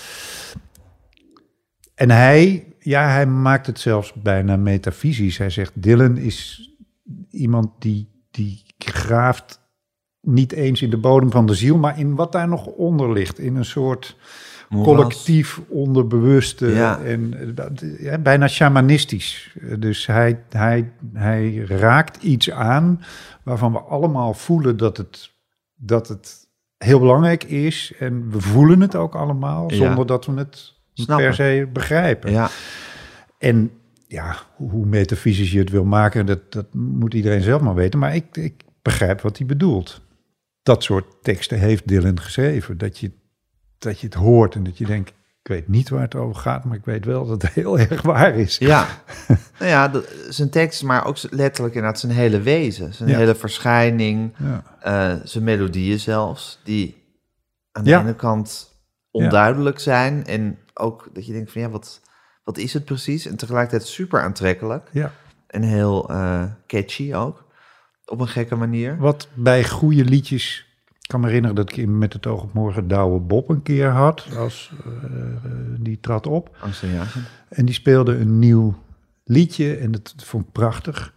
en hij, ja, hij maakt het zelfs bijna metafysisch. Hij zegt, Dylan is iemand die, die graaft niet eens in de bodem van de ziel, maar in wat daar nog onder ligt. In een soort Moeras. collectief onderbewuste Ja. en uh, ja, bijna shamanistisch. Uh, Dus hij, hij, hij raakt iets aan waarvan we allemaal voelen dat het, dat het heel belangrijk is. En we voelen het ook allemaal, Ja. zonder dat we het Snappen. per se begrijpen. Ja. En ja, hoe metafysisch je het wil maken, dat, dat moet iedereen zelf maar weten. Maar ik, ik begrijp wat hij bedoelt. Dat soort teksten heeft Dylan geschreven. Dat je, dat je het hoort en dat je denkt, ik weet niet waar het over gaat, maar ik weet wel dat het heel erg waar is. Ja, nou ja, de- zijn tekst, maar ook z- letterlijk inderdaad zijn hele wezen. Zijn Ja. hele verschijning, Ja. eh, zijn melodieën zelfs, die aan de Ja. ene kant onduidelijk zijn. En ook dat je denkt van ja, wat, wat is het precies? En tegelijkertijd super aantrekkelijk Ja. en heel eh, catchy ook, op een gekke manier. Wat bij goede liedjes, ik kan me herinneren dat ik in Met het oog op morgen Douwe Bob een keer had, als uh, die trad op. Angstaanjagend. En die speelde een nieuw liedje en dat vond ik prachtig.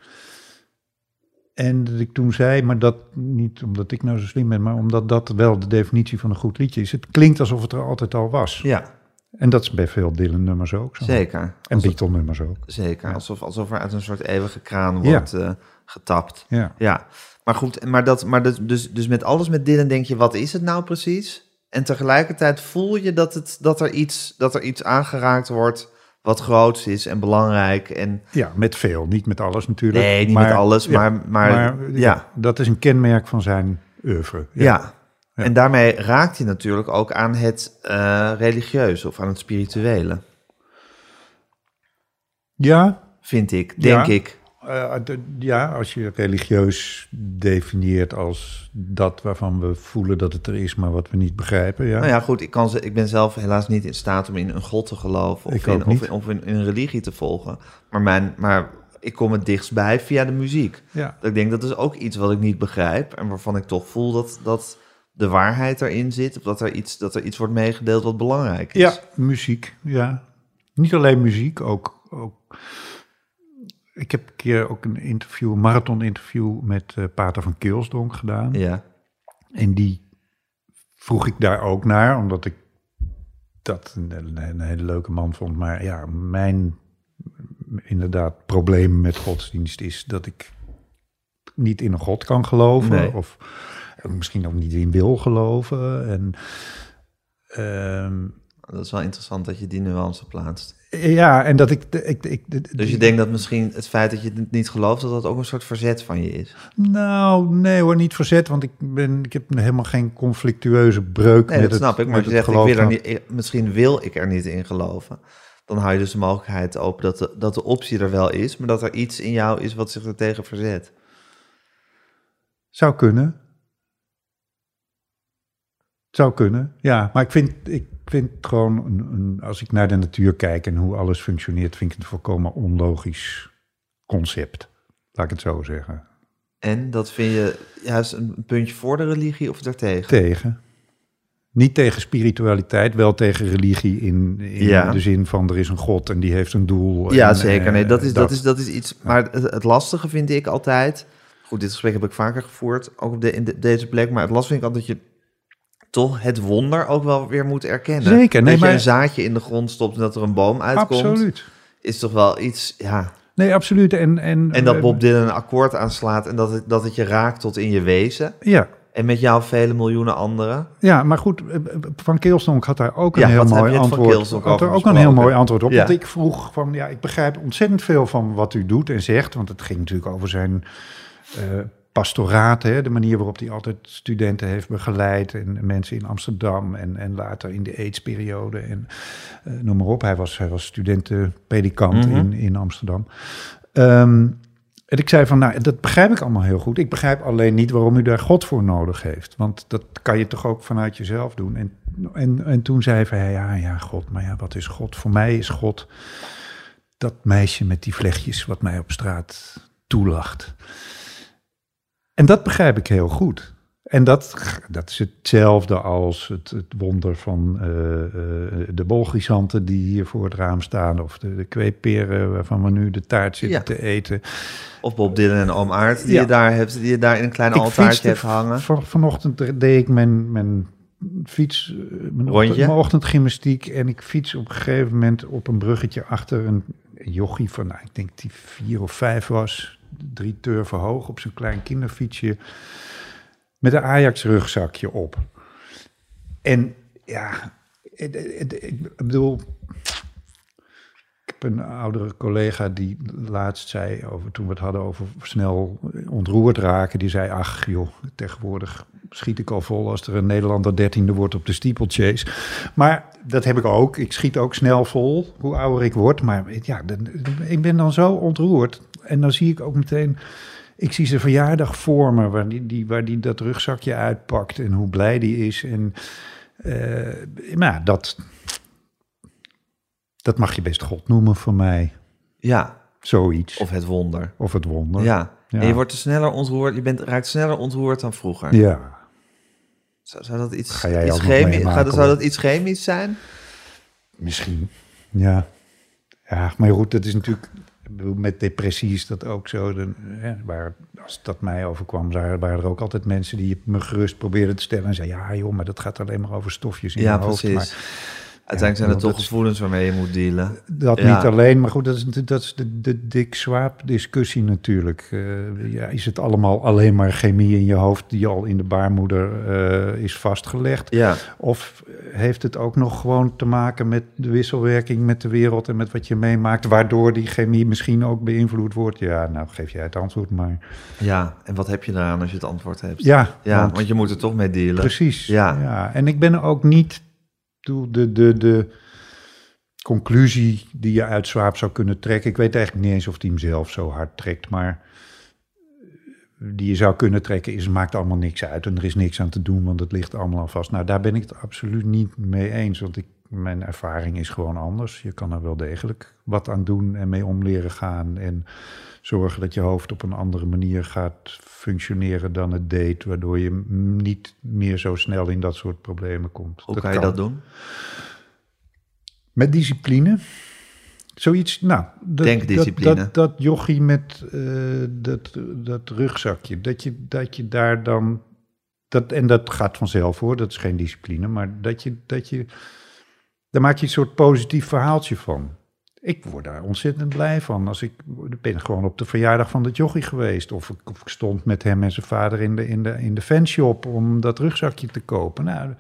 En dat ik toen zei, maar dat niet omdat ik nou zo slim ben, maar omdat dat wel de definitie van een goed liedje is. Het klinkt alsof het er altijd al was. Ja, En dat is bij veel Dylan-nummers ook zo. zeker. En Alsof- Beatle-nummers ook. Zeker, Ja. alsof, alsof er uit een soort eeuwige kraan Ja. wordt eh, getapt. Ja. Ja, maar goed, maar dat, maar dat, dus, dus met alles met Dylan denk je, wat is het nou precies? En tegelijkertijd voel je dat, het, dat, er, iets, dat er iets aangeraakt wordt wat groots is en belangrijk. En, Ja, met veel. Niet met alles natuurlijk. nee, niet maar, met alles, ja, maar, maar, ja, dat is een kenmerk van zijn oeuvre. ja. Ja. En daarmee raakt hij natuurlijk ook aan het uh, religieuze of aan het spirituele, Ja, vind ik, denk Ja. ik. Uh, de, ja, als je religieus definieert als dat waarvan we voelen dat het er is, maar wat we niet begrijpen. Ja. Nou ja, goed, ik, kan, ze- ik ben zelf helaas niet in staat om in een god te geloven of, Ik in, ook of, niet. in, of in, in een religie te volgen. Maar, mijn, maar ik kom het dichtst bij via de muziek. Ja. Dat ik denk, dat is ook iets wat ik niet begrijp en waarvan ik toch voel dat, dat de waarheid erin zit. Of dat er, iets, dat er iets wordt meegedeeld wat belangrijk is. Ja, muziek, ja. Niet alleen muziek, ook, ook... Ik heb een keer ook een interview, een marathon-interview met uh, Pater van Keelsdonk gedaan. Ja. En die vroeg ik daar ook naar, omdat ik dat een, een hele leuke man vond. Maar ja, mijn inderdaad probleem met godsdienst is dat ik niet in een God kan geloven. Nee. Of misschien ook niet in wil geloven. En, uh, dat is wel interessant dat je die nuance plaatst. Ja, en dat ik... ik, ik, ik dus je denkt dat misschien het feit dat je het niet gelooft, dat dat ook een soort verzet van je is? Nou, nee hoor, niet verzet, want ik, ben, ik heb helemaal geen conflictueuze breuk nee, met dat snap het, ik, maar je zegt, ik wil er niet, misschien wil ik er niet in geloven. Dan hou je dus de mogelijkheid open dat de, dat de optie er wel is, maar dat er iets in jou is wat zich er tegen verzet. Zou kunnen. Zou kunnen, ja. Maar ik vind, ik vind gewoon, een, een, als ik naar de natuur kijk en hoe alles functioneert, vind ik het een volkomen onlogisch concept. Laat ik het zo zeggen. En dat vind je juist een puntje voor de religie of daartegen? Tegen. Niet tegen spiritualiteit, wel tegen religie in, in ja. de zin van er is een God en die heeft een doel. Ja, en, zeker. Nee, dat is, dat, dat is, dat is iets. Maar het, het lastige vind ik altijd. Goed, dit gesprek heb ik vaker gevoerd, ook op de, in de, deze plek. Maar het lastige vind ik altijd dat je toch het wonder ook wel weer moet erkennen. Zeker. Nee, dat maar... je een zaadje in de grond stopt en dat er een boom uitkomt. Absoluut. Is toch wel iets, ja. Nee, absoluut. En, en, en dat Bob Dylan een akkoord aanslaat en dat het, dat het je raakt tot in je wezen. Ja. En met jou vele miljoenen anderen. Ja, maar goed, Van Keelsdonk had daar ook een ja, heel mooi antwoord. Had er ook een heel mooi antwoord op. Ja. Want ik vroeg van, ja, ik begrijp ontzettend veel van wat u doet en zegt, want het ging natuurlijk over zijn uh, pastoraat, hè, de manier waarop hij altijd studenten heeft begeleid en mensen in Amsterdam en, en later in de AIDS-periode en uh, noem maar op. Hij was, hij was studentenpredikant mm-hmm. in, in Amsterdam. Um, En ik zei van, nou, dat begrijp ik allemaal heel goed. Ik begrijp alleen niet waarom u daar God voor nodig heeft. Want dat kan je toch ook vanuit jezelf doen. En, en, en toen zei hij, ja, ja, God, maar ja, wat is God? Voor mij is God dat meisje met die vlechtjes wat mij op straat toelacht. En dat begrijp ik heel goed. En dat, dat is hetzelfde als het, het wonder van uh, uh, de bolgrisanten die hier voor het raam staan. Of de, de kweepperen waarvan we nu de taart zitten ja. te eten. Of Bob Dylan en Oom Aart die, ja. je, daar hebt, die je daar in een klein ik altaartje hebt hangen. Van, vanochtend deed ik mijn, mijn fiets, mijn, ochtend, mijn ochtendgymnastiek. En ik fiets op een gegeven moment op een bruggetje achter een jochie van, nou, ik denk die vier of vijf was. Drie turven hoog op zijn klein kinderfietsje. Met een Ajax-rugzakje op. En ja, ik bedoel... Ik heb een oudere collega die laatst zei, over, toen we het hadden over snel ontroerd raken, die zei, ach joh, tegenwoordig schiet ik al vol als er een Nederlander dertiende wordt op de steeplechase. Maar dat heb ik ook. Ik schiet ook snel vol, hoe ouder ik word. Maar ja, ik ben dan zo ontroerd. En dan zie ik ook meteen... Ik zie zijn verjaardag voor me, waar die, die, waar die dat rugzakje uitpakt en hoe blij die is. En uh, maar dat, dat mag je best God noemen voor mij. Ja. Zoiets. Of het wonder. Of het wonder. Ja. ja. En je wordt er sneller ontroerd, je bent, raakt sneller ontroerd dan vroeger. Ja. Zou, zou dat iets, Ga jij iets chemisch, gaat, zou dat iets chemisch zijn? Misschien, ja. Ja, maar goed, dat is natuurlijk... Met depressie is dat ook zo. De, hè, waar, als dat mij overkwam, waren er ook altijd mensen die me gerust probeerden te stellen. En zeiden, ja joh, maar dat gaat alleen maar over stofjes in ja, je hoofd. Precies. Maar, uiteindelijk ja, zijn het toch gevoelens waarmee je moet dealen. Dat ja. niet alleen, maar goed, dat is, dat is de, de Dick Swaap discussie natuurlijk. Uh, ja, is het allemaal alleen maar chemie in je hoofd die al in de baarmoeder uh, is vastgelegd? Ja. Of heeft het ook nog gewoon te maken met de wisselwerking met de wereld en met wat je meemaakt, waardoor die chemie misschien ook beïnvloed wordt? Ja, nou geef jij het antwoord maar. Ja, en wat heb je daaraan als je het antwoord hebt? Ja, ja want, want je moet er toch mee dealen. Precies, ja. ja. En ik ben ook niet... De, de, de conclusie die je uit Swaap zou kunnen trekken... ik weet eigenlijk niet eens of die hem zelf zo hard trekt... maar die je zou kunnen trekken is... het maakt allemaal niks uit en er is niks aan te doen... want het ligt allemaal al vast. Nou, daar ben ik het absoluut niet mee eens... want ik, mijn ervaring is gewoon anders. Je kan er wel degelijk wat aan doen en mee om leren gaan... en zorgen dat je hoofd op een andere manier gaat functioneren dan het deed... waardoor je niet meer zo snel in dat soort problemen komt. Hoe dat kan je kan. dat doen? Met discipline. Zoiets, nou, dat, Denkdiscipline. Dat, dat, dat jochie met uh, dat, dat rugzakje, dat je, dat je daar dan, dat, en dat gaat vanzelf hoor, dat is geen discipline, maar dat je, dat je, daar maak je een soort positief verhaaltje van. Ik word daar ontzettend blij van. Als ik ben gewoon op de verjaardag van dat jochie geweest, of ik, of ik stond met hem en zijn vader in de, in de, in de fanshop om dat rugzakje te kopen. Nou,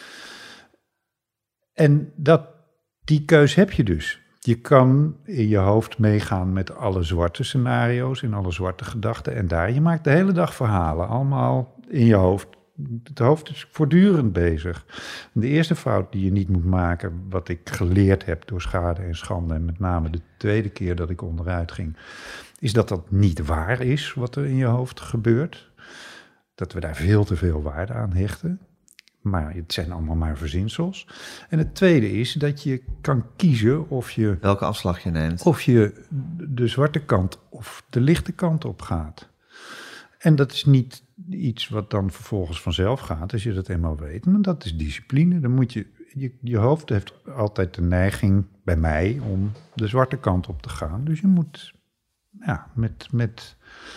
en dat, die keus heb je dus. Je kan in je hoofd meegaan met alle zwarte scenario's en alle zwarte gedachten. En daar, je maakt de hele dag verhalen, allemaal in je hoofd. Het hoofd is voortdurend bezig. De eerste fout die je niet moet maken, wat ik geleerd heb door schade en schande, en met name de tweede keer dat ik onderuit ging, is dat dat niet waar is wat er in je hoofd gebeurt. Dat we daar veel te veel waarde aan hechten. Maar het zijn allemaal maar verzinsels. En het tweede is dat je kan kiezen of je... Welke afslag je neemt. Of je de zwarte kant of de lichte kant op gaat. En dat is niet iets wat dan vervolgens vanzelf gaat, als je dat eenmaal weet. Maar dat is discipline. Dan moet je, je, je hoofd heeft altijd de neiging, bij mij, om de zwarte kant op te gaan. Dus je moet, ja, met... met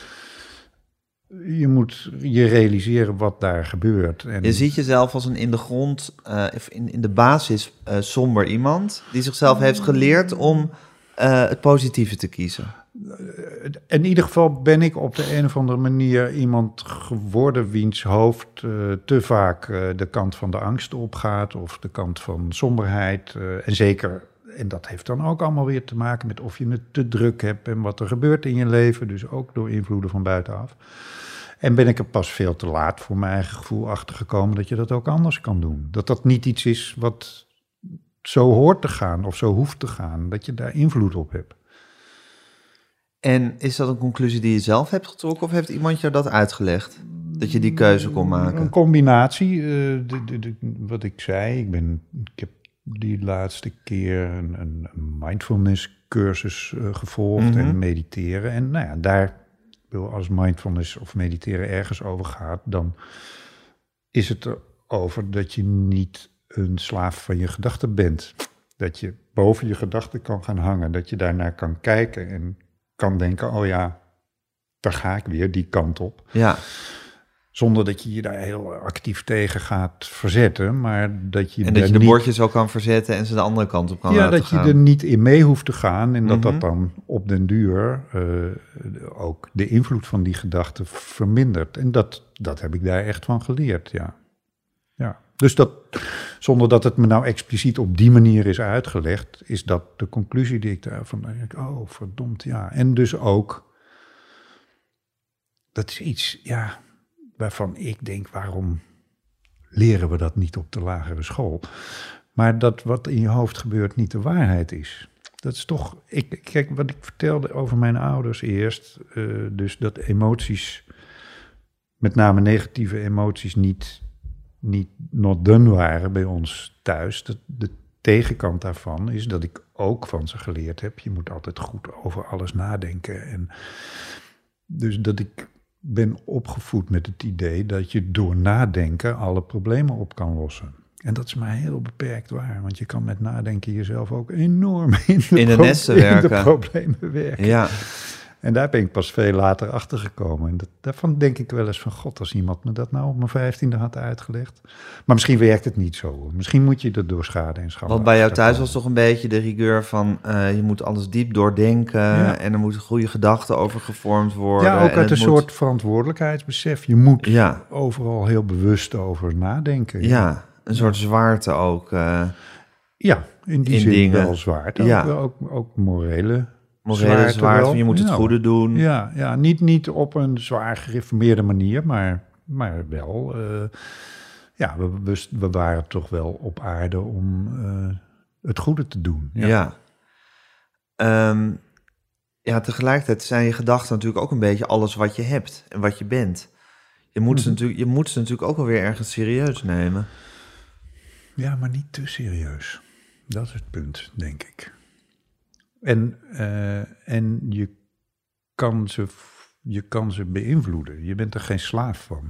Je moet je realiseren wat daar gebeurt. En je ziet jezelf als een in de grond, uh, in, in de basis uh, somber iemand, die zichzelf heeft geleerd om uh, het positieve te kiezen. In ieder geval ben ik op de een of andere manier iemand geworden wiens hoofd uh, te vaak uh, de kant van de angst opgaat of de kant van somberheid. Uh, en zeker, en dat heeft dan ook allemaal weer te maken met of je het te druk hebt en wat er gebeurt in je leven, dus ook door invloeden van buitenaf. En ben ik er pas veel te laat voor mijn eigen gevoel achtergekomen dat je dat ook anders kan doen. Dat dat niet iets is wat zo hoort te gaan of zo hoeft te gaan, dat je daar invloed op hebt. En is dat een conclusie die je zelf hebt getrokken of heeft iemand jou dat uitgelegd? Dat je die keuze kon maken? Een combinatie. Uh, de, de, de, wat ik zei, ik, ben, ik heb die laatste keer een, een mindfulness cursus uh, gevolgd mm-hmm. en mediteren. En nou ja, daar, als mindfulness of mediteren ergens over gaat, dan is het erover dat je niet een slaaf van je gedachten bent. Dat je boven je gedachten kan gaan hangen, dat je daarnaar kan kijken en kan denken, oh ja, daar ga ik weer, die kant op. Ja. Zonder dat je je daar heel actief tegen gaat verzetten, maar dat je... En dat je de niet... bordjes ook kan verzetten en ze de andere kant op kan ja, laten dat gaan. je er niet in mee hoeft te gaan en dat mm-hmm. dat dan op den duur uh, ook de invloed van die gedachten vermindert. En dat, dat heb ik daar echt van geleerd, ja. ja. Dus dat, zonder dat het me nou expliciet op die manier is uitgelegd, is dat de conclusie die ik daarvan denk, oh verdomd, ja. En dus ook, dat is iets, ja, waarvan ik denk, waarom leren we dat niet op de lagere school? Maar dat wat in je hoofd gebeurt niet de waarheid is. Dat is toch, ik, kijk, wat ik vertelde over mijn ouders eerst, uh, dus dat emoties, met name negatieve emoties, niet... niet not done waren bij ons thuis. De, de tegenkant daarvan is dat ik ook van ze geleerd heb. Je moet altijd goed over alles nadenken. En dus dat ik ben opgevoed met het idee dat je door nadenken alle problemen op kan lossen. En dat is maar heel beperkt waar. Want je kan met nadenken jezelf ook enorm in de, in de, pro- nesten in werken. de problemen werken. Ja. En daar ben ik pas veel later achter gekomen. En dat, daarvan denk ik wel eens van, god, als iemand me dat nou op mijn vijftiende had uitgelegd. Maar misschien werkt het niet zo. Misschien moet je er door schade en schande. Want bij jou thuis was toch een beetje de rigueur van, uh, je moet alles diep doordenken. Ja. En er moeten goede gedachten over gevormd worden. Ja, ook en uit een moet... soort verantwoordelijkheidsbesef. Je moet ja. overal heel bewust over nadenken. Ja, ja een soort zwaarte ook. Uh, ja, in die in zin dingen. wel zwaarte. Ja. Ook, ook, ook morele... Morele zwaarte, van je moet het ja. goede doen. Ja, ja niet, niet op een zwaar gereformeerde manier, maar, maar wel... Uh, ja, we, we, we waren toch wel op aarde om uh, het goede te doen. Ja. Ja. Um, ja, tegelijkertijd zijn je gedachten natuurlijk ook een beetje alles wat je hebt en wat je bent. Je moet, mm-hmm. ze, natuurlijk, je moet ze natuurlijk ook wel weer ergens serieus nemen. Ja, maar niet te serieus. Dat is het punt, denk ik. En, uh, en je, kan ze, je kan ze beïnvloeden. Je bent er geen slaaf van.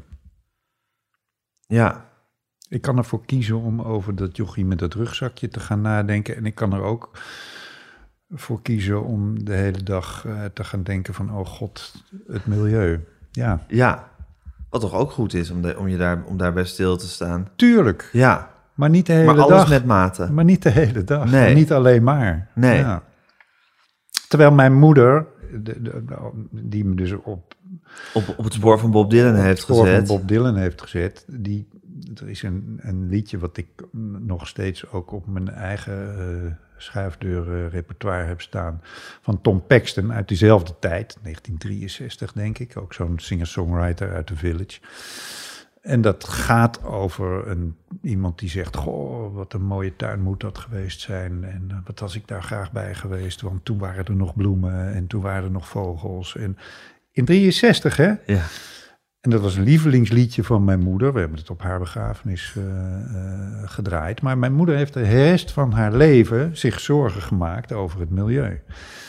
Ja. Ik kan ervoor kiezen om over dat jochie met dat rugzakje te gaan nadenken. En ik kan er ook voor kiezen om de hele dag uh, te gaan denken van, oh god, het milieu. Ja, Ja, wat toch ook goed is om, de, om, je daar, om daarbij stil te staan. tuurlijk. Ja, Maar niet de hele maar alles dag. met mate. Maar niet de hele dag. Nee. En niet alleen maar. Nee. Ja. Terwijl mijn moeder, de, de, die me dus op, Op, op het spoor van Bob Dylan op heeft het spoor gezet. van Bob Dylan heeft gezet, die, er is een, een liedje wat ik nog steeds ook op mijn eigen uh, schuifdeur-repertoire heb staan, van Tom Paxton uit diezelfde tijd, negentien drieënzestig denk ik, ook zo'n singer-songwriter uit The Village. En dat gaat over een, iemand die zegt, goh, wat een mooie tuin moet dat geweest zijn. En uh, wat was ik daar graag bij geweest, want toen waren er nog bloemen en toen waren er nog vogels. En in drieënzestig, hè? Ja. En dat was een lievelingsliedje van mijn moeder. We hebben het op haar begrafenis uh, uh, gedraaid. Maar mijn moeder heeft de rest van haar leven zich zorgen gemaakt over het milieu.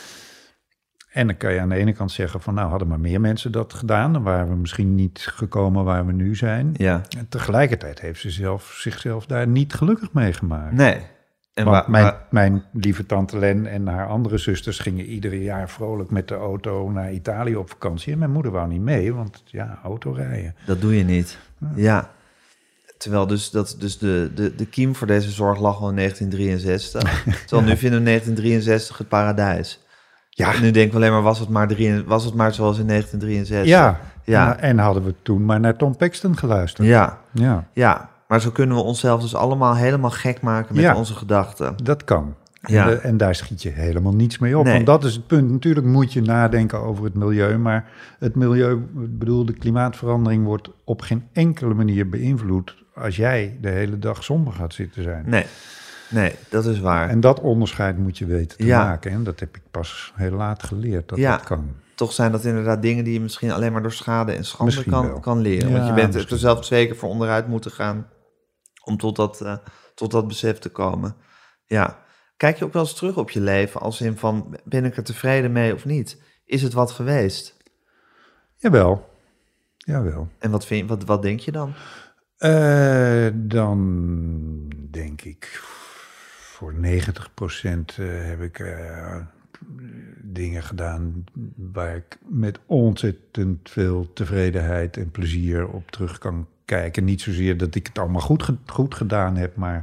En dan kan je aan de ene kant zeggen van, nou, hadden maar meer mensen dat gedaan, dan waren we misschien niet gekomen waar we nu zijn. Ja. En tegelijkertijd heeft ze zelf, zichzelf daar niet gelukkig mee gemaakt. Nee. En Want wa- mijn, wa- mijn lieve tante Len en haar andere zusters gingen ieder jaar vrolijk met de auto naar Italië op vakantie. En mijn moeder wou niet mee, want ja, autorijden. dat doe je niet. Ja. Terwijl dus, dat, dus de, de, de kiem voor deze zorg lag al in negentien drieënzestig. Terwijl nu vinden we negentien drieënzestig het paradijs. Ja. En nu denken we alleen maar, was het maar, drie, was het maar zoals in negentien drieënzestig? Ja, Ja. En, en hadden we toen maar naar Tom Paxton geluisterd. Ja, Ja, ja. Maar zo kunnen we onszelf dus allemaal helemaal gek maken met Ja. onze gedachten. dat kan. Ja. En, de- en daar schiet je helemaal niets mee op. Nee. Want dat is het punt. Natuurlijk moet je nadenken over het milieu. Maar het milieu, ik bedoel, de klimaatverandering wordt op geen enkele manier beïnvloed als jij de hele dag somber gaat zitten zijn. Nee, nee, dat is waar. En dat onderscheid moet je weten te Ja. maken. En dat heb ik pas heel laat geleerd, dat Ja. dat kan. Toch zijn dat inderdaad dingen die je misschien alleen maar door schade en schande Misschien wel. kan, kan leren. Ja, Want je bent er misschien. zelf twee keer voor onderuit moeten gaan om tot dat, uh, tot dat besef te komen. Ja. Kijk je ook wel eens terug op je leven als in van, ben ik er tevreden mee of niet? Is het wat geweest? Jawel, jawel. En wat, vind, wat, wat denk je dan? Uh, dan denk ik, voor negentig procent uh, heb ik uh, dingen gedaan waar ik met ontzettend veel tevredenheid en plezier op terug kan kijken. Niet zozeer dat ik het allemaal goed, goed gedaan heb, maar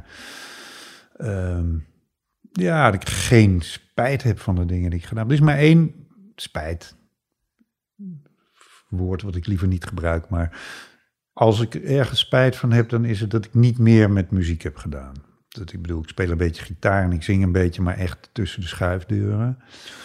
uh, ja, dat ik geen spijt heb van de dingen die ik gedaan heb. Er is maar één spijt, woord wat ik liever niet gebruik, maar als ik ergens spijt van heb, dan is het dat ik niet meer met muziek heb gedaan. Dat ik bedoel, ik speel een beetje gitaar en ik zing een beetje, maar echt tussen de schuifdeuren.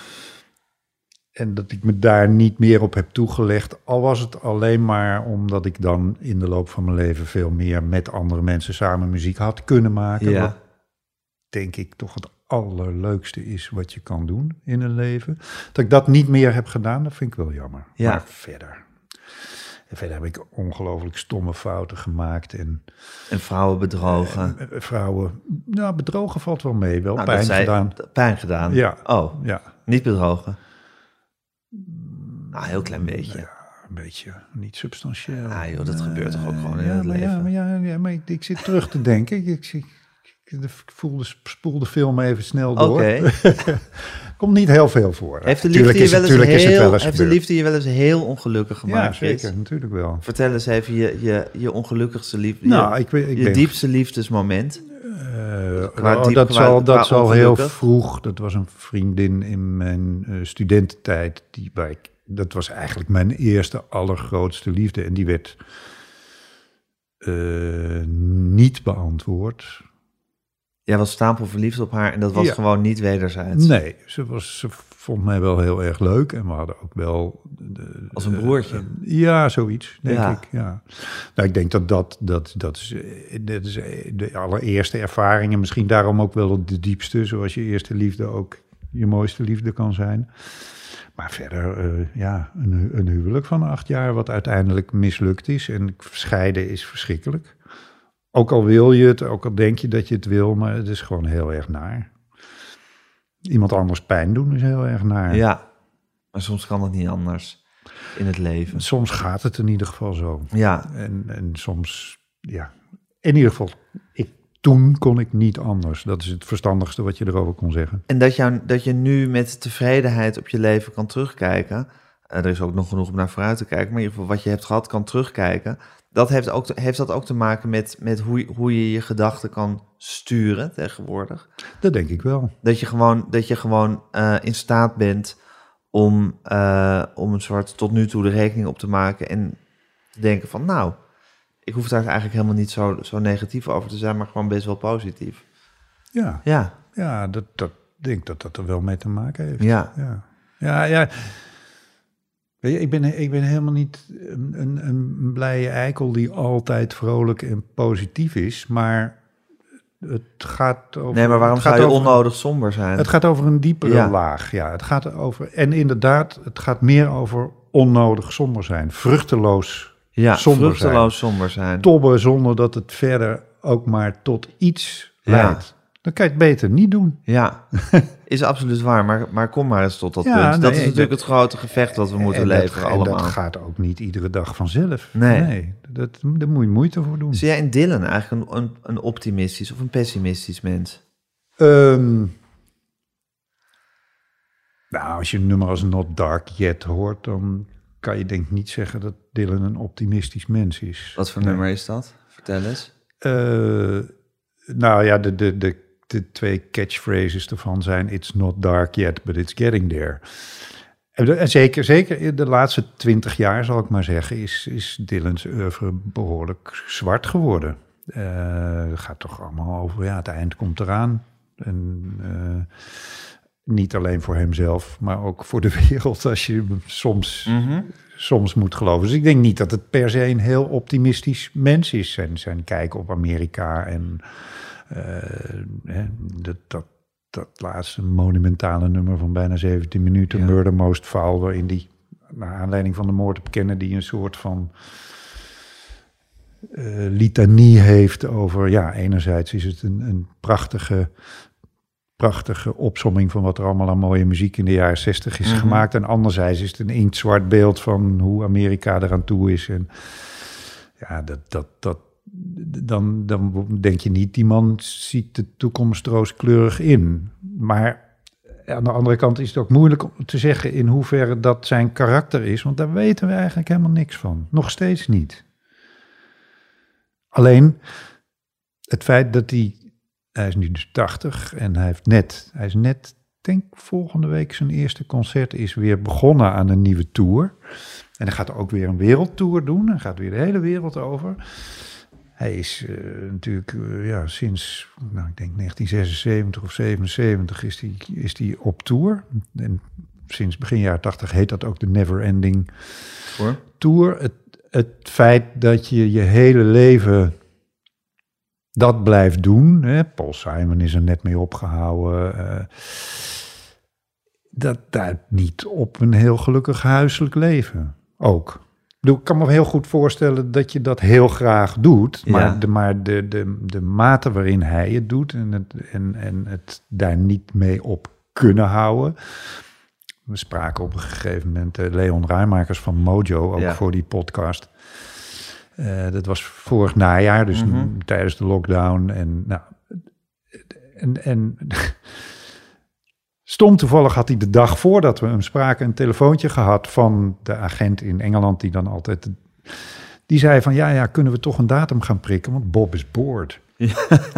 En dat ik me daar niet meer op heb toegelegd, al was het alleen maar omdat ik dan in de loop van mijn leven veel meer met andere mensen samen muziek had kunnen maken. Ja. Wat denk ik toch het allerleukste is wat je kan doen in een leven. Dat ik dat niet meer heb gedaan, dat vind ik wel jammer. Ja. Maar verder... En verder heb ik ongelooflijk stomme fouten gemaakt. En, En vrouwen bedrogen. en, en vrouwen, nou, bedrogen valt wel mee, wel Nou, pijn dat zei- gedaan. Pijn gedaan? Ja. Oh, Ja, niet bedrogen? Nou, een heel klein beetje. ja, een beetje niet substantieel. Ah joh, dat gebeurt toch ook gewoon in ja, het maar leven? Ja, maar, ja, ja, maar ik, ik zit terug te denken. Ik, ik, ik, ik voelde, spoel de film even snel door. Oké. Komt niet heel veel voor. Heeft de Tuurlijk liefde je is wel het- eens tuurlijk is het heel, wel eens heeft de gebeurd. liefde je wel eens heel ongelukkig gemaakt? Ja, zeker, Frits? natuurlijk wel. Vertel eens even je, je, je ongelukkigste liefde, Nou, je, ik, weet- ik je ben diepste liefdesmoment. Uh, Qua oh, diep- dat qua- zal, dat qua zal heel ongelukkig? vroeg. Dat was een vriendin in mijn uh, studententijd. Die, waar ik, dat was eigenlijk mijn eerste allergrootste liefde. En die werd uh, niet beantwoord. Jij was stapelverliefd op haar en dat was Ja. gewoon niet wederzijds. Nee, ze, was, ze vond mij wel heel erg leuk. En we hadden ook wel... De, Als een broertje. uh, ja, zoiets, denk Ja. ik. Ja. Nou, ik denk dat dat, dat, dat, is, eh, dat is eh, de allereerste ervaring. En misschien daarom ook wel de diepste. Zoals je eerste liefde ook je mooiste liefde kan zijn. Maar verder, uh, ja, een, hu- een huwelijk van acht jaar... wat uiteindelijk mislukt is. En scheiden is verschrikkelijk. Ook al wil je het, ook al denk je dat je het wil... maar het is gewoon heel erg naar. Iemand anders pijn doen is heel erg naar. Ja, maar soms kan het niet anders in het leven. Soms gaat het in ieder geval zo. Ja, En, en soms, ja... In ieder geval, ik toen kon ik niet anders. Dat is het verstandigste wat je erover kon zeggen. En dat, jou, dat je nu met tevredenheid op je leven kan terugkijken. Uh, er is ook nog genoeg om naar vooruit te kijken. Maar in ieder geval wat je hebt gehad kan terugkijken. Dat heeft, ook te, heeft dat ook te maken met, met hoe, hoe je je gedachten kan sturen tegenwoordig? Dat denk ik wel. Dat je gewoon, dat je gewoon uh, in staat bent om, uh, om een soort tot nu toe de rekening op te maken. En te denken van nou, ik hoef daar eigenlijk helemaal niet zo, zo negatief over te zijn. Maar gewoon best wel positief. Ja, ja. ja dat, dat denk dat dat er wel mee te maken heeft. Ja, ja, ja. ja. Weet je, ik ben, ik ben helemaal niet een, een, een blije eikel die altijd vrolijk en positief is, maar het gaat over... Nee, maar waarom het gaat zou je over, onnodig somber zijn? Het gaat over een diepere ja. laag, ja. Het gaat over, en inderdaad, het gaat meer over onnodig somber zijn. Vruchteloos ja, somber vruchteloos zijn. somber zijn. Tobben zonder dat het verder ook maar tot iets ja. leidt. Dan kan je het beter niet doen. Ja, is absoluut waar. Maar, maar kom maar eens tot dat ja, punt. Nee, dat is natuurlijk dat, het grote gevecht dat we moeten en leveren dat, allemaal. En dat gaat ook niet iedere dag vanzelf. Nee. nee dat, daar moet je moeite voor doen. Zie jij in Dylan eigenlijk een, een, een optimistisch of een pessimistisch mens? Um, nou, als je een nummer als Not Dark Yet hoort, dan kan je denk ik niet zeggen dat Dylan een optimistisch mens is. Wat voor nee. nummer is dat? Vertel eens. Uh, nou ja, de, de, de, de twee catchphrases ervan zijn It's not dark yet, but it's getting there. En, en zeker, zeker in de laatste twintig jaar, zal ik maar zeggen, is, is Dylan's oeuvre behoorlijk zwart geworden. Uh, het gaat toch allemaal over, ja, het eind komt eraan. En uh, niet alleen voor hemzelf, maar ook voor de wereld, als je soms... Mm-hmm. soms moet geloven. Dus ik denk niet dat het per se een heel optimistisch mens is. Zijn, zijn kijk op Amerika en uh, hè, dat, dat, dat laatste monumentale nummer van bijna zeventien minuten, ja. Murder Most Foul, waarin die, naar aanleiding van de moord op Kennedy, een soort van uh, litanie heeft over, ja, enerzijds is het een, een prachtige... prachtige opsomming van wat er allemaal aan mooie muziek in de jaren zestig is mm-hmm. gemaakt. En anderzijds is het een inktzwart beeld van hoe Amerika eraan toe is. En ja, dat, dat, dat, dan, dan denk je niet, die man ziet de toekomst rooskleurig in. Maar aan de andere kant is het ook moeilijk om te zeggen in hoeverre dat zijn karakter is. Want daar weten we eigenlijk helemaal niks van. Nog steeds niet. Alleen het feit dat hij... Hij is nu dus tachtig en hij heeft net, hij is net, denk volgende week zijn eerste concert is weer begonnen aan een nieuwe tour. En hij gaat ook weer een wereldtour doen. Hij gaat weer de hele wereld over. Hij is uh, natuurlijk, uh, ja, sinds, nou, ik denk negentien zesenzeventig of zevenenzeventig is hij is die op tour. En sinds begin jaren tachtig heet dat ook de Never Ending Tour. Tour. Het, het feit dat je je hele leven... dat blijft doen. Hè. Paul Simon is er net mee opgehouden. Uh, dat duidt niet op een heel gelukkig huiselijk leven. Ook. Ik kan me heel goed voorstellen dat je dat heel graag doet. Maar, ja. de, maar de, de, de mate waarin hij het doet... en het, en, en het daar niet mee op kunnen houden... We spraken op een gegeven moment... Uh, Leon Ruijmakers van Mojo, ook ja. voor die podcast... Uh, dat was vorig najaar, dus mm-hmm. tijdens de lockdown. En, nou, en, en stom toevallig had hij de dag voordat we hem spraken... een telefoontje gehad van de agent in Engeland... die dan altijd... Die zei van, ja, ja, kunnen we toch een datum gaan prikken? Want Bob is bored. Ja,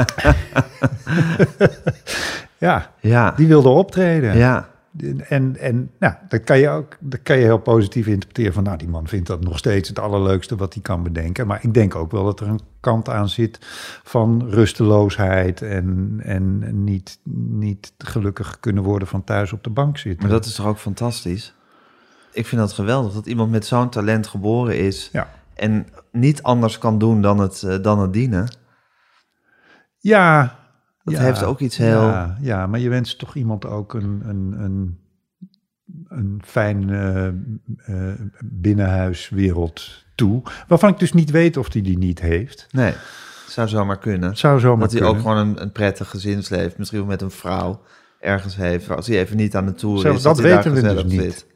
ja, ja. Die wilde optreden. Ja. En, en nou, dat kan je ook dat kan je heel positief interpreteren van... nou, die man vindt dat nog steeds het allerleukste wat hij kan bedenken. Maar ik denk ook wel dat er een kant aan zit van rusteloosheid... en, en niet, niet gelukkig kunnen worden van thuis op de bank zitten. Maar dat is toch ook fantastisch? Ik vind dat geweldig, dat iemand met zo'n talent geboren is... Ja. en niet anders kan doen dan het, uh, dan het dienen. Ja... Dat ja, heeft ook iets heel... Ja, ja, maar je wenst toch iemand ook een, een, een, een fijn uh, uh, binnenhuiswereld toe. Waarvan ik dus niet weet of hij die, die niet heeft. Nee, zou zomaar kunnen. Zou zomaar dat hij kunnen. ook gewoon een, een prettig gezinsleven, misschien wel met een vrouw ergens heeft. Als hij even niet aan de tour Zelfs is, dat, dat hij weten daar we gezellig dus niet. zit.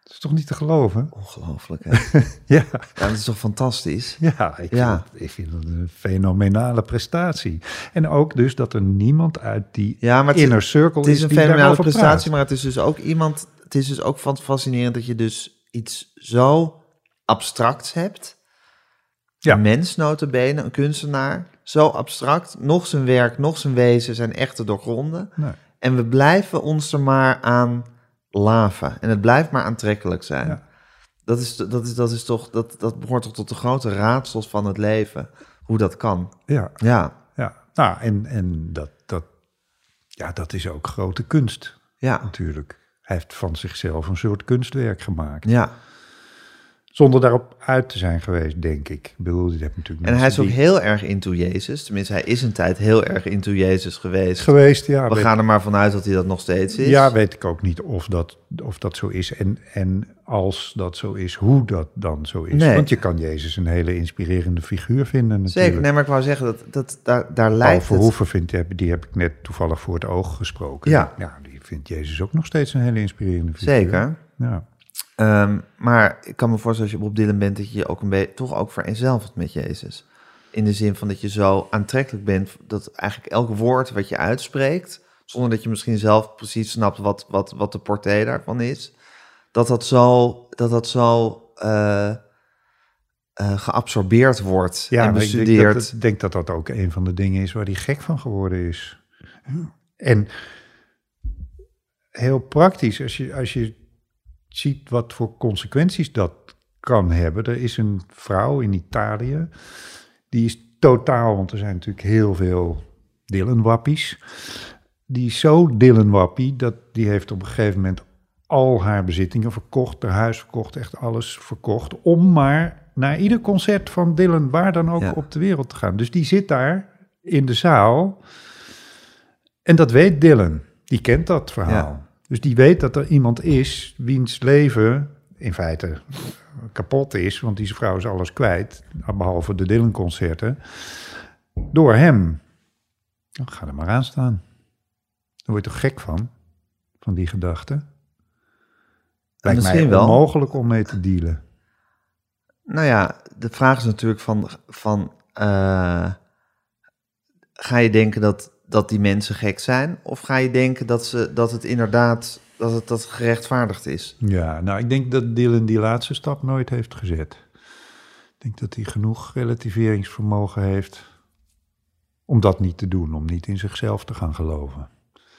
Dat is toch niet te geloven? Ongelooflijk, hè? Ja. Ja, dat is toch fantastisch? Ja, ik, Ja. Vind het, ik vind het een fenomenale prestatie. En ook dus dat er niemand uit die Ja, maar het, inner circle het is is een die fenomenale daarover prestatie, praat. maar het is dus ook iemand... Het is dus ook van fascinerend dat je dus iets zo abstracts hebt. Ja. Een mens, nota bene, een kunstenaar. Zo abstract. Nog zijn werk, nog zijn wezen zijn echt te doorgronden. Nee. En we blijven ons er maar aan laven. En het blijft maar aantrekkelijk zijn. Ja. Dat is, dat is, dat is toch, dat, dat behoort toch tot de grote raadsels van het leven. Hoe dat kan. Ja, Ja, ja. Nou, en, en dat, dat, ja, dat is ook grote kunst ja, natuurlijk. Hij heeft van zichzelf een soort kunstwerk gemaakt. ja. Zonder daarop uit te zijn geweest, denk ik. Ik bedoel, je hebt natuurlijk En hij is mensen ook die- heel erg into Jezus. Tenminste, hij is een tijd heel erg into Jezus geweest. geweest. Ja, We weet, gaan er maar vanuit dat hij dat nog steeds is. ja, weet ik ook niet of dat, of dat zo is. En, en als dat zo is, hoe dat dan zo is. Nee. Want je kan Jezus een hele inspirerende figuur vinden natuurlijk. Zeker, nee, maar ik wou zeggen, dat, dat, daar, daar Paul lijkt het... Verhoeven, vindt, die heb ik net toevallig voor het oog gesproken. Ja. ja, die vindt Jezus ook nog steeds een hele inspirerende figuur. Zeker. Ja. Um, maar ik kan me voorstellen, als je Bob Dylan bent, dat je je ook een beetje toch ook vereenzelvigt met Jezus. In de zin van dat je zo aantrekkelijk bent, dat eigenlijk elk woord wat je uitspreekt, zonder dat je misschien zelf precies snapt wat, wat, wat de portée daarvan is, dat dat zo, dat dat zo uh, uh, geabsorbeerd wordt Ja, en maar ik denk bestudeerd. dat, ik denk dat dat ook een van de dingen is waar hij gek van geworden is. En heel praktisch, als je, als je ziet wat voor consequenties dat kan hebben. Er is een vrouw in Italië, die is totaal, want er zijn natuurlijk heel veel Dylan-wappies. Die is zo Dylan-wappie, dat die heeft op een gegeven moment al haar bezittingen verkocht, haar huis verkocht, echt alles verkocht, om maar naar ieder concert van Dylan, waar dan ook Ja. op de wereld te gaan. Dus die zit daar in de zaal en dat weet Dylan. Die kent dat verhaal. Ja. Dus die weet dat er iemand is wiens leven in feite kapot is, want die vrouw is alles kwijt, behalve de Dylan-concerten, door hem. Dan ga er maar aan staan. Daar word je toch gek van, van die gedachte? Lijkt mij misschien wel. onmogelijk om mee te dealen. Nou ja, de vraag is natuurlijk van, van uh, ga je denken dat, dat die mensen gek zijn? Of ga je denken dat, ze, dat het inderdaad dat het, dat gerechtvaardigd is? Ja, nou, ik denk dat Dylan die laatste stap nooit heeft gezet. Ik denk dat hij genoeg relativeringsvermogen heeft om dat niet te doen, om niet in zichzelf te gaan geloven.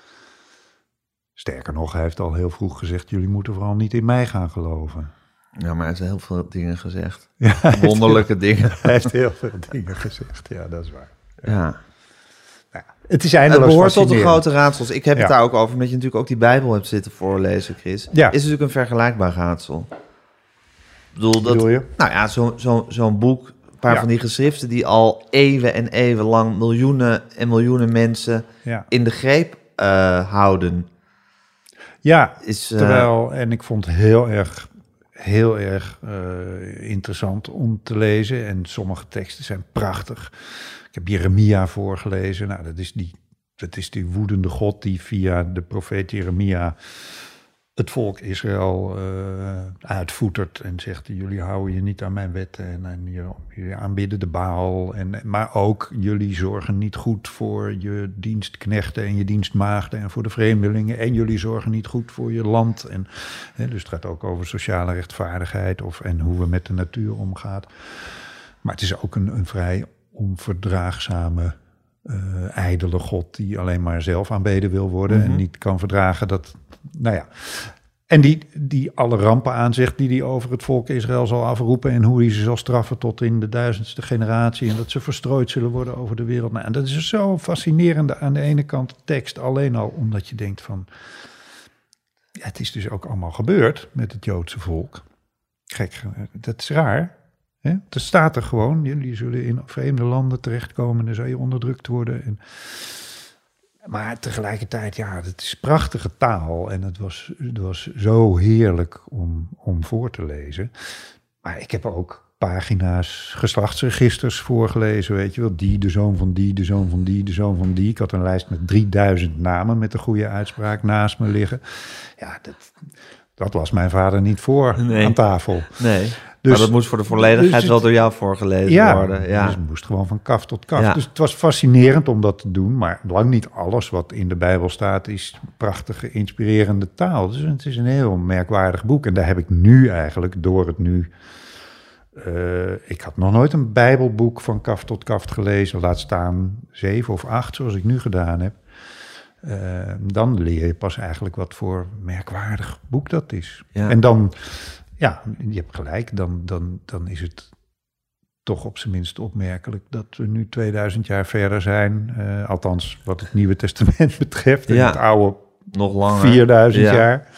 Sterker nog, hij heeft al heel vroeg gezegd, jullie moeten vooral niet in mij gaan geloven. Ja, maar hij heeft heel veel dingen gezegd. Ja, hij heeft Wonderlijke heel- dingen. Hij heeft heel veel dingen gezegd, ja, dat is waar. Ja. Nou, het is Het eindeloos behoort tot de fascinerend. grote raadsels. Ik heb Ja. het daar ook over, omdat je natuurlijk ook die Bijbel hebt zitten voorlezen, Chris. Ja. Is natuurlijk een vergelijkbaar raadsel. Ik bedoel, dat, bedoel je? Nou ja, zo, zo, zo'n boek, een paar Ja. van die geschriften die al eeuwen en eeuwen lang miljoenen en miljoenen mensen Ja, in de greep uh, houden. ja Is, uh, terwijl, en ik vond het heel erg, heel erg uh, interessant om te lezen. En sommige teksten zijn prachtig. Ik heb Jeremia voorgelezen. Nou, dat is die, dat is die woedende God die via de profeet Jeremia het volk Israël uh, uitvoetert en zegt, jullie houden je niet aan mijn wetten en, en jullie aanbidden de Baal. En, maar ook, jullie zorgen niet goed voor je dienstknechten en je dienstmaagden en voor de vreemdelingen. En jullie zorgen niet goed voor je land. En, hè, dus het gaat ook over sociale rechtvaardigheid of, en hoe we met de natuur omgaan. Maar het is ook een, een vrij onverdraagzame, uh, ijdele God die alleen maar zelf aanbeden wil worden mm-hmm. en niet kan verdragen dat... Nou ja, en die, die alle rampen aanzegt die hij over het volk Israël zal afroepen en hoe hij ze zal straffen tot in de duizendste generatie en dat ze verstrooid zullen worden over de wereld. Nou, en dat is zo fascinerende aan de ene kant tekst, alleen al omdat je denkt van, ja, het is dus ook allemaal gebeurd met het Joodse volk. Gek, dat is raar. Hè? Er staat er gewoon, jullie zullen in vreemde landen terechtkomen en dan zal je onderdrukt worden en... Maar tegelijkertijd, ja, het is prachtige taal en het was, het was zo heerlijk om, om voor te lezen. Maar ik heb ook pagina's geslachtsregisters voorgelezen, weet je wel. Die, de zoon van die, de zoon van die, de zoon van die. Ik had een lijst met drieduizend namen met de goede uitspraak naast me liggen. Ja, dat, Dat was mijn vader niet voor Nee. aan tafel. Nee, Dus, maar dat moest voor de volledigheid dus het- wel door jou voorgelezen ja, worden. Ja, dus het moest gewoon van kaf tot kaf. Ja. Dus het was fascinerend om dat te doen, maar lang niet alles wat in de Bijbel staat is prachtige, inspirerende taal. Dus het is een heel merkwaardig boek. En daar heb ik nu eigenlijk, door het nu... Uh, ik had nog nooit een Bijbelboek van kaf tot kaf gelezen, laat staan zeven of acht, zoals ik nu gedaan heb. Uh, dan leer je pas eigenlijk wat voor merkwaardig boek dat is. Ja. En dan, ja, je hebt gelijk, dan, dan, dan is het toch op zijn minst opmerkelijk dat we nu tweeduizend jaar verder zijn. Uh, althans, wat het Nieuwe Testament betreft. En Ja. het oude nog langer. vierduizend Ja. jaar.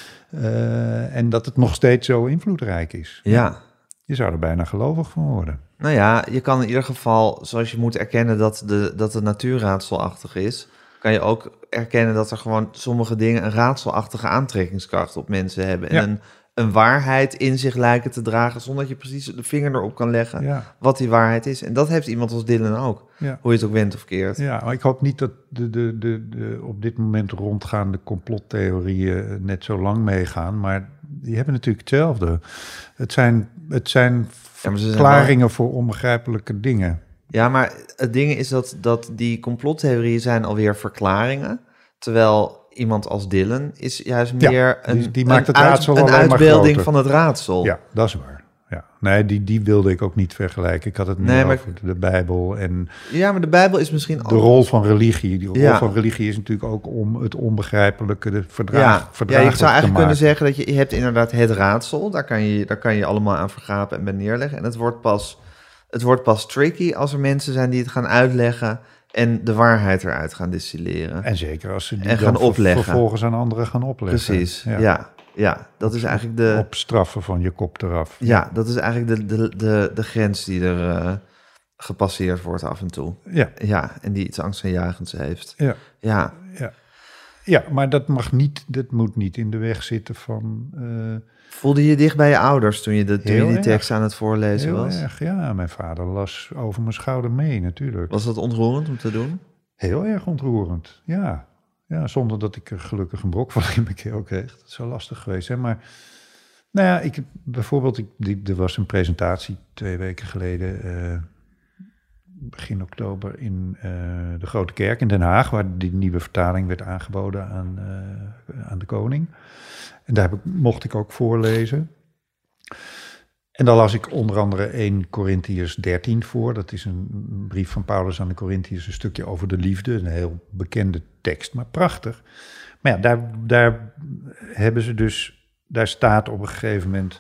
Uh, en dat het nog steeds zo invloedrijk is. Ja. Je zou er bijna gelovig van worden. Nou ja, je kan in ieder geval, zoals je moet erkennen dat de, dat de natuur raadselachtig is, kan je ook erkennen dat er gewoon sommige dingen een raadselachtige aantrekkingskracht op mensen hebben. En Ja. een, een waarheid in zich lijken te dragen zonder dat je precies de vinger erop kan leggen Ja. wat die waarheid is. En dat heeft iemand als Dylan ook, Ja. hoe je het ook wendt of keert. Ja, maar ik hoop niet dat de, de, de, de op dit moment rondgaande complottheorieën net zo lang meegaan. Maar die hebben natuurlijk hetzelfde. Het zijn, het zijn Ja, maar ze zijn verklaringen voor onbegrijpelijke dingen. Ja, maar het ding is dat, dat die complottheorieën zijn alweer verklaringen, terwijl iemand als Dylan is juist Ja, meer die- een, die maakt een, het raadsel een alleen maar uitbeelding groter. van het raadsel. Ja, dat is waar. Ja. Nee, die, die wilde ik ook niet vergelijken. Ik had het nu Nee, maar- over de Bijbel en Ja, maar de Bijbel is misschien de rol van religie. Die rol Ja. van religie is natuurlijk ook om het onbegrijpelijke, de verdraag, Ja, ja, je verdraaglijk zou te eigenlijk kunnen maken. zeggen dat je, je hebt inderdaad het raadsel. Daar kan je, daar kan je allemaal aan vergapen en bij neerleggen. En het wordt, pas, het wordt pas tricky als er mensen zijn die het gaan uitleggen en de waarheid eruit gaan distilleren. En zeker als ze die En dan gaan ver- opleggen. vervolgens aan anderen gaan opleggen. Precies, ja. ja. dat is eigenlijk de, Op straffen van je kop eraf. ja, dat is eigenlijk de, de, de, de grens die er uh, gepasseerd wordt af en toe. Ja, Ja, en die iets angstaanjagends heeft. ja, Ja, ja. Ja, maar dat mag niet, dat moet niet in de weg zitten van... eh, voelde je je dicht bij je ouders toen je, de, toen je Heel die erg. tekst aan het voorlezen heel was? erg, ja. Mijn vader las over mijn schouder mee natuurlijk. Was dat ontroerend om te doen? Heel erg ontroerend, ja. Ja, zonder dat ik er gelukkig een brok van in mijn keel kreeg. Dat zou lastig geweest zijn, maar... Nou ja, ik, bijvoorbeeld, ik, die, er was een presentatie twee weken geleden... Uh, begin oktober in uh, de Grote Kerk in Den Haag... waar die nieuwe vertaling werd aangeboden aan, uh, aan de koning. En daar heb ik, mocht ik ook voorlezen. En dan las ik onder andere één Korintiërs dertien voor. Dat is een brief van Paulus aan de Korintiërs, een stukje over de liefde. Een heel bekende tekst, maar prachtig. Maar ja, daar, daar hebben ze dus... Daar staat op een gegeven moment...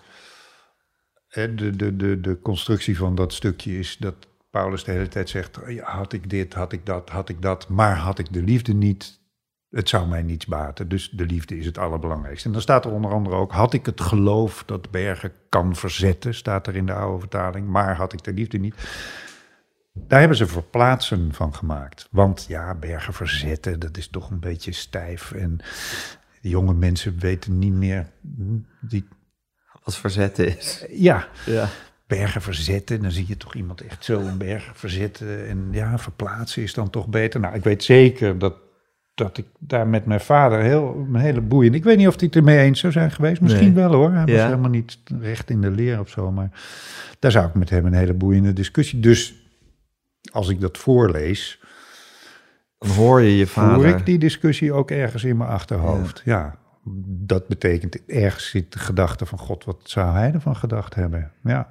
Hè, de, de, de, de constructie van dat stukje is dat Paulus de hele tijd zegt... Ja, had ik dit, had ik dat, had ik dat... maar had ik de liefde niet... Het zou mij niets baten, dus de liefde is het allerbelangrijkste. En dan staat er onder andere ook... had ik het geloof dat bergen kan verzetten... staat er in de oude vertaling... maar had ik de liefde niet... Daar hebben ze verplaatsen van gemaakt. Want ja, bergen verzetten, dat is toch een beetje stijf. En die jonge mensen weten niet meer... Die, Wat verzetten is. ja, Ja. bergen verzetten, dan zie je toch iemand echt zo een berg verzetten. En ja, verplaatsen is dan toch beter. Nou, ik weet zeker dat... dat ik daar met mijn vader heel, een hele boeiend... Ik weet niet of hij het ermee eens zou zijn geweest. Misschien Nee. wel hoor. Hij was Ja. helemaal niet recht in de leer of zo. Maar daar zou ik met hem een hele boeiende discussie... Dus als ik dat voorlees... Dan hoor je je vader. voer ik die discussie ook ergens in mijn achterhoofd. Ja, ja, dat betekent ergens zit de gedachte van... God, wat zou hij ervan gedacht hebben? Ja.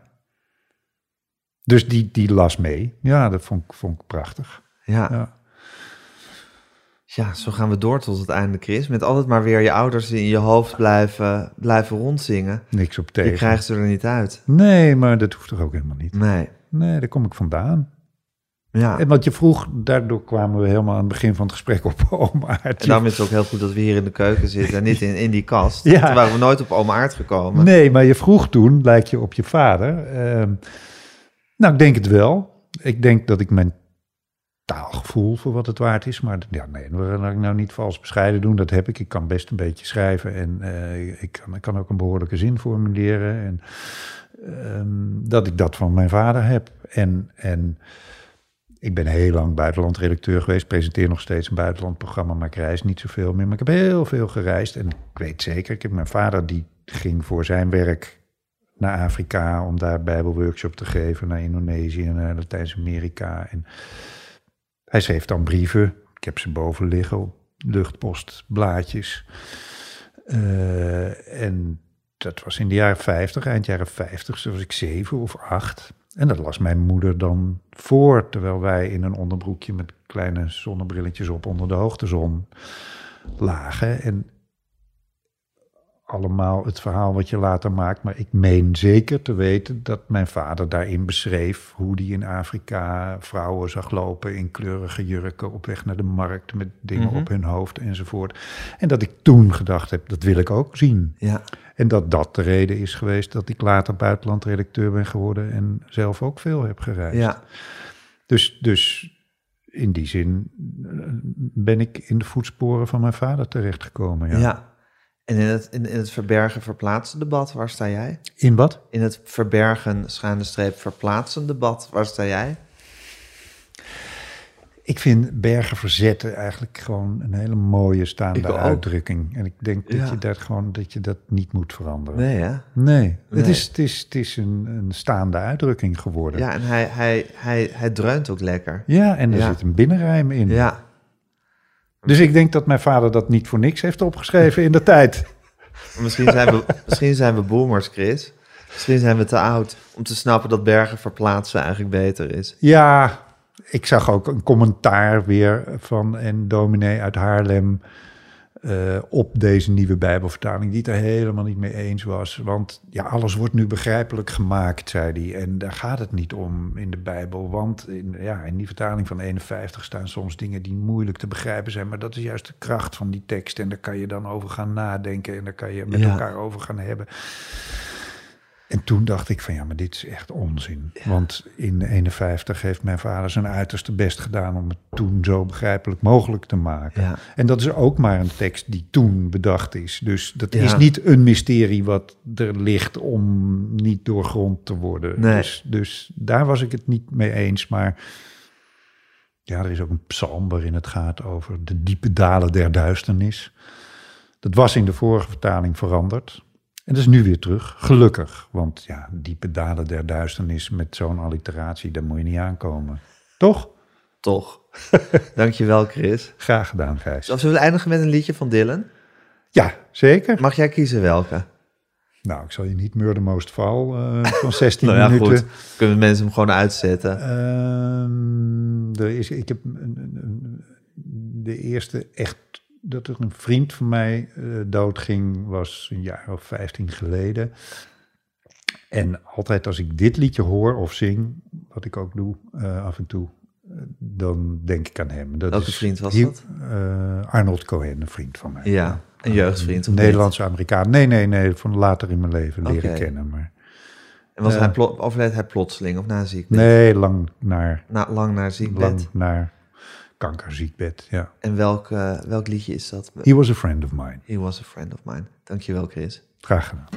Dus die, die las mee. Ja, dat vond, ik- vond ik prachtig. Ja. ja. Ja. zo gaan we door tot het einde, Chris. Met altijd maar weer je ouders die in je hoofd blijven, blijven rondzingen. Niks op tegen. Je krijgt ze er niet uit. Nee, maar dat hoeft toch ook helemaal niet. Nee. Nee, daar kom ik vandaan. Ja. En wat je vroeg, daardoor kwamen we helemaal aan het begin van het gesprek op Oom Aart. En daarom is het ook heel goed dat we hier in de keuken zitten en niet in, in die kast. Ja. Toen waren we nooit op Oom Aart gekomen. Nee, maar je vroeg toen, lijkt je op je vader. Uh, nou, ik denk het wel. Ik denk dat ik mijn taalgevoel voor wat het waard is. Maar ja, nee, laat ik nou niet vals bescheiden doen. Dat heb ik. Ik kan best een beetje schrijven. En uh, ik, kan, ik kan ook een behoorlijke zin formuleren. En uh, dat ik dat van mijn vader heb. En... en Ik ben heel lang buitenlandredacteur geweest, presenteer nog steeds een buitenlandprogramma, maar ik reis niet zoveel meer. Maar ik heb heel veel gereisd en ik weet zeker, ik heb mijn vader die ging voor zijn werk naar Afrika om daar bijbelworkshop te geven, naar Indonesië en naar Latijns-Amerika. En hij schreef dan brieven, ik heb ze boven liggen op luchtpostblaadjes. Uh, en dat was in de jaren vijftig, eind jaren vijftig, zo was ik zeven of acht. En dat las mijn moeder dan voor, terwijl wij in een onderbroekje met kleine zonnebrilletjes op onder de hoogtezon lagen. En allemaal het verhaal wat je later maakt. Maar ik meen zeker te weten dat mijn vader daarin beschreef hoe die in Afrika vrouwen zag lopen in kleurige jurken op weg naar de markt met dingen mm-hmm. op hun hoofd enzovoort. En dat ik toen gedacht heb, dat wil ik ook zien. Ja. En dat dat de reden is geweest dat ik later buitenlandredacteur ben geworden en zelf ook veel heb gereisd. Ja. Dus, dus in die zin ben ik in de voetsporen van mijn vader terechtgekomen. Ja. ja. En in het, in, in het verbergen verplaatsen debat, waar sta jij? In wat? In het verbergen, schuine streep, verplaatsen debat, waar sta jij? Ik vind bergen verzetten eigenlijk gewoon een hele mooie staande uitdrukking. En ik denk dat, ja. je dat, gewoon, dat je dat niet moet veranderen. Nee, hè? Nee, nee. Het, is, het, is, het is een, een staande uitdrukking geworden. Ja, en hij, hij, hij, hij dreunt ook lekker. Ja, en er ja. zit een binnenrijm in. Ja. Dus ik denk dat mijn vader dat niet voor niks heeft opgeschreven in de tijd. Misschien zijn we, misschien zijn we boomers, Chris. Misschien zijn we te oud om te snappen dat bergen verplaatsen eigenlijk beter is. Ja, ik zag ook een commentaar weer van een dominee uit Haarlem uh, op deze nieuwe Bijbelvertaling, die het er helemaal niet mee eens was. Want ja, alles wordt nu begrijpelijk gemaakt, zei hij. En daar gaat het niet om in de Bijbel. Want in, ja, in die vertaling van eenenvijftig staan soms dingen die moeilijk te begrijpen zijn. Maar dat is juist de kracht van die tekst. En daar kan je dan over gaan nadenken en daar kan je met ja. elkaar over gaan hebben. En toen dacht ik van ja, maar dit is echt onzin. Ja. Want in eenenvijftig heeft mijn vader zijn uiterste best gedaan om het toen zo begrijpelijk mogelijk te maken. Ja. En dat is ook maar een tekst die toen bedacht is. Dus dat ja. is niet een mysterie wat er ligt om niet doorgrond te worden. Nee. Dus, dus daar was ik het niet mee eens. Maar ja, er is ook een psalm waarin het gaat over de diepe dalen der duisternis. Dat was in de vorige vertaling veranderd. En dat is nu weer terug, gelukkig. Want ja, diepe dalen der duisternis met zo'n alliteratie, daar moet je niet aankomen. Toch? Toch. Dankjewel, Chris. Graag gedaan, Gijs. Of zullen we eindigen met een liedje van Dylan? Ja, zeker. Mag jij kiezen welke? Nou, ik zal je niet Murder Most Fall uh, van zestien nou ja, minuten. Goed. Kunnen mensen hem gewoon uitzetten? Uh, er is, ik heb een, een, een, de eerste echt... dat er een vriend van mij uh, doodging, was een jaar of vijftien geleden. En altijd als ik dit liedje hoor of zing, wat ik ook doe uh, af en toe, uh, dan denk ik aan hem. Dat Welke is vriend was hier, dat? Uh, Arnold Cohen, een vriend van mij. Ja, een jeugdvriend. Een Nederlandse Amerikaan. Nee, nee, nee, van later in mijn leven leren okay. kennen. Maar, en was uh, hij plo- overleed hij plotseling of na ziekbed? Nee, lang naar... Na, lang naar ziekbed? Lang naar... kankerziekbed, ja. En welk, uh, welk liedje is dat? He was a friend of mine. He was a friend of mine. Dankjewel, Chris. Graag gedaan.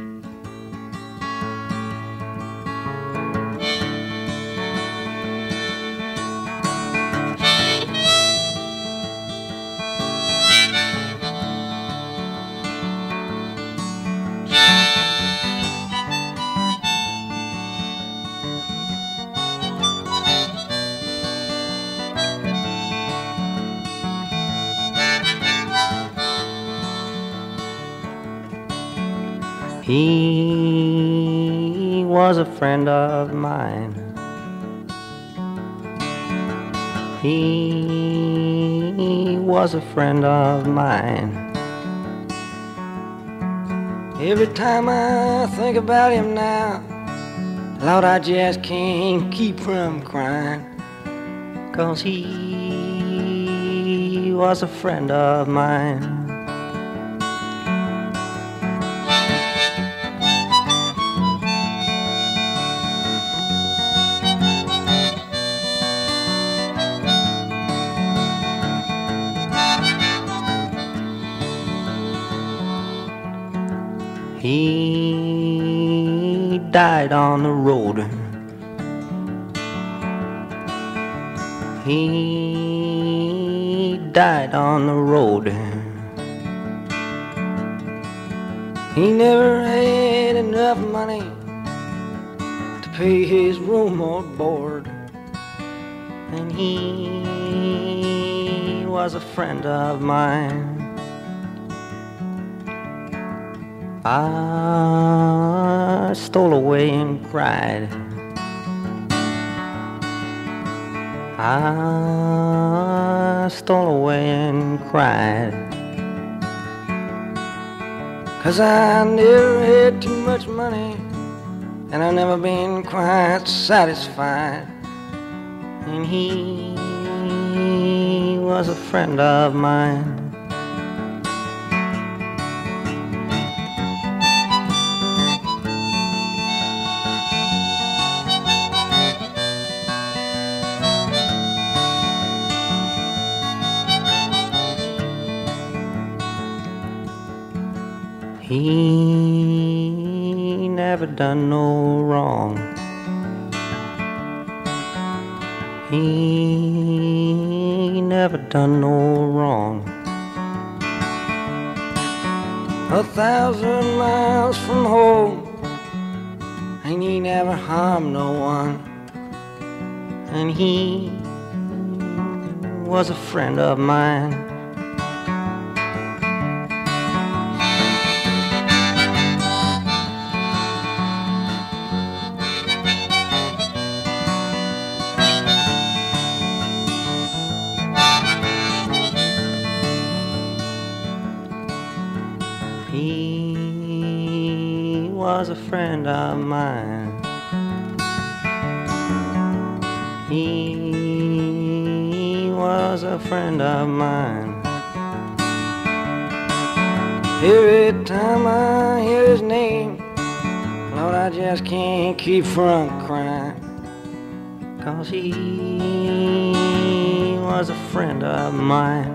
He was a friend of mine. He was a friend of mine. Every time I think about him now, Lord, I just can't keep from crying, 'cause he was a friend of mine. He died on the road. He died on the road. He never had enough money to pay his room or board. And he was a friend of mine. I stole away and cried. I stole away and cried. 'Cause I never had too much money, and I've never been quite satisfied. And he was a friend of mine. He never done no wrong. He never done no wrong. A thousand miles from home, and he never harmed no one. And he was a friend of mine. He was a friend of mine. He was a friend of mine. Every time I hear his name, Lord, I just can't keep from crying. 'Cause he was a friend of mine.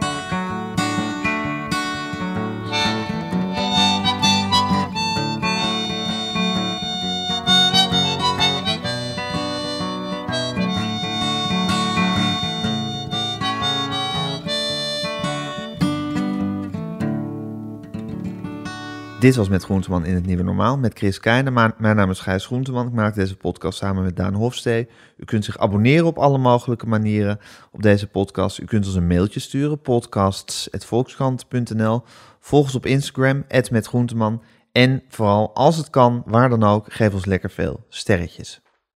Dit was Met Groenteman in het Nieuwe Normaal met Chris Keijne. Ma- Mijn naam is Gijs Groenteman. Ik maak deze podcast samen met Daan Hofstee. U kunt zich abonneren op alle mogelijke manieren op deze podcast. U kunt ons een mailtje sturen, podcasts at volkskrant punt n l. Volg ons op Instagram, at met Groenteman. En vooral, als het kan, waar dan ook, geef ons lekker veel sterretjes.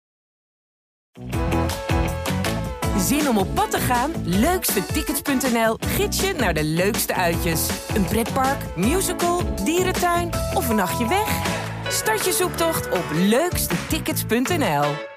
Zin om op pad te gaan? leukste tickets punt n l gids je naar de leukste uitjes. Een pretpark, musical, dierentuin of een nachtje weg? Start je zoektocht op leukste tickets punt n l.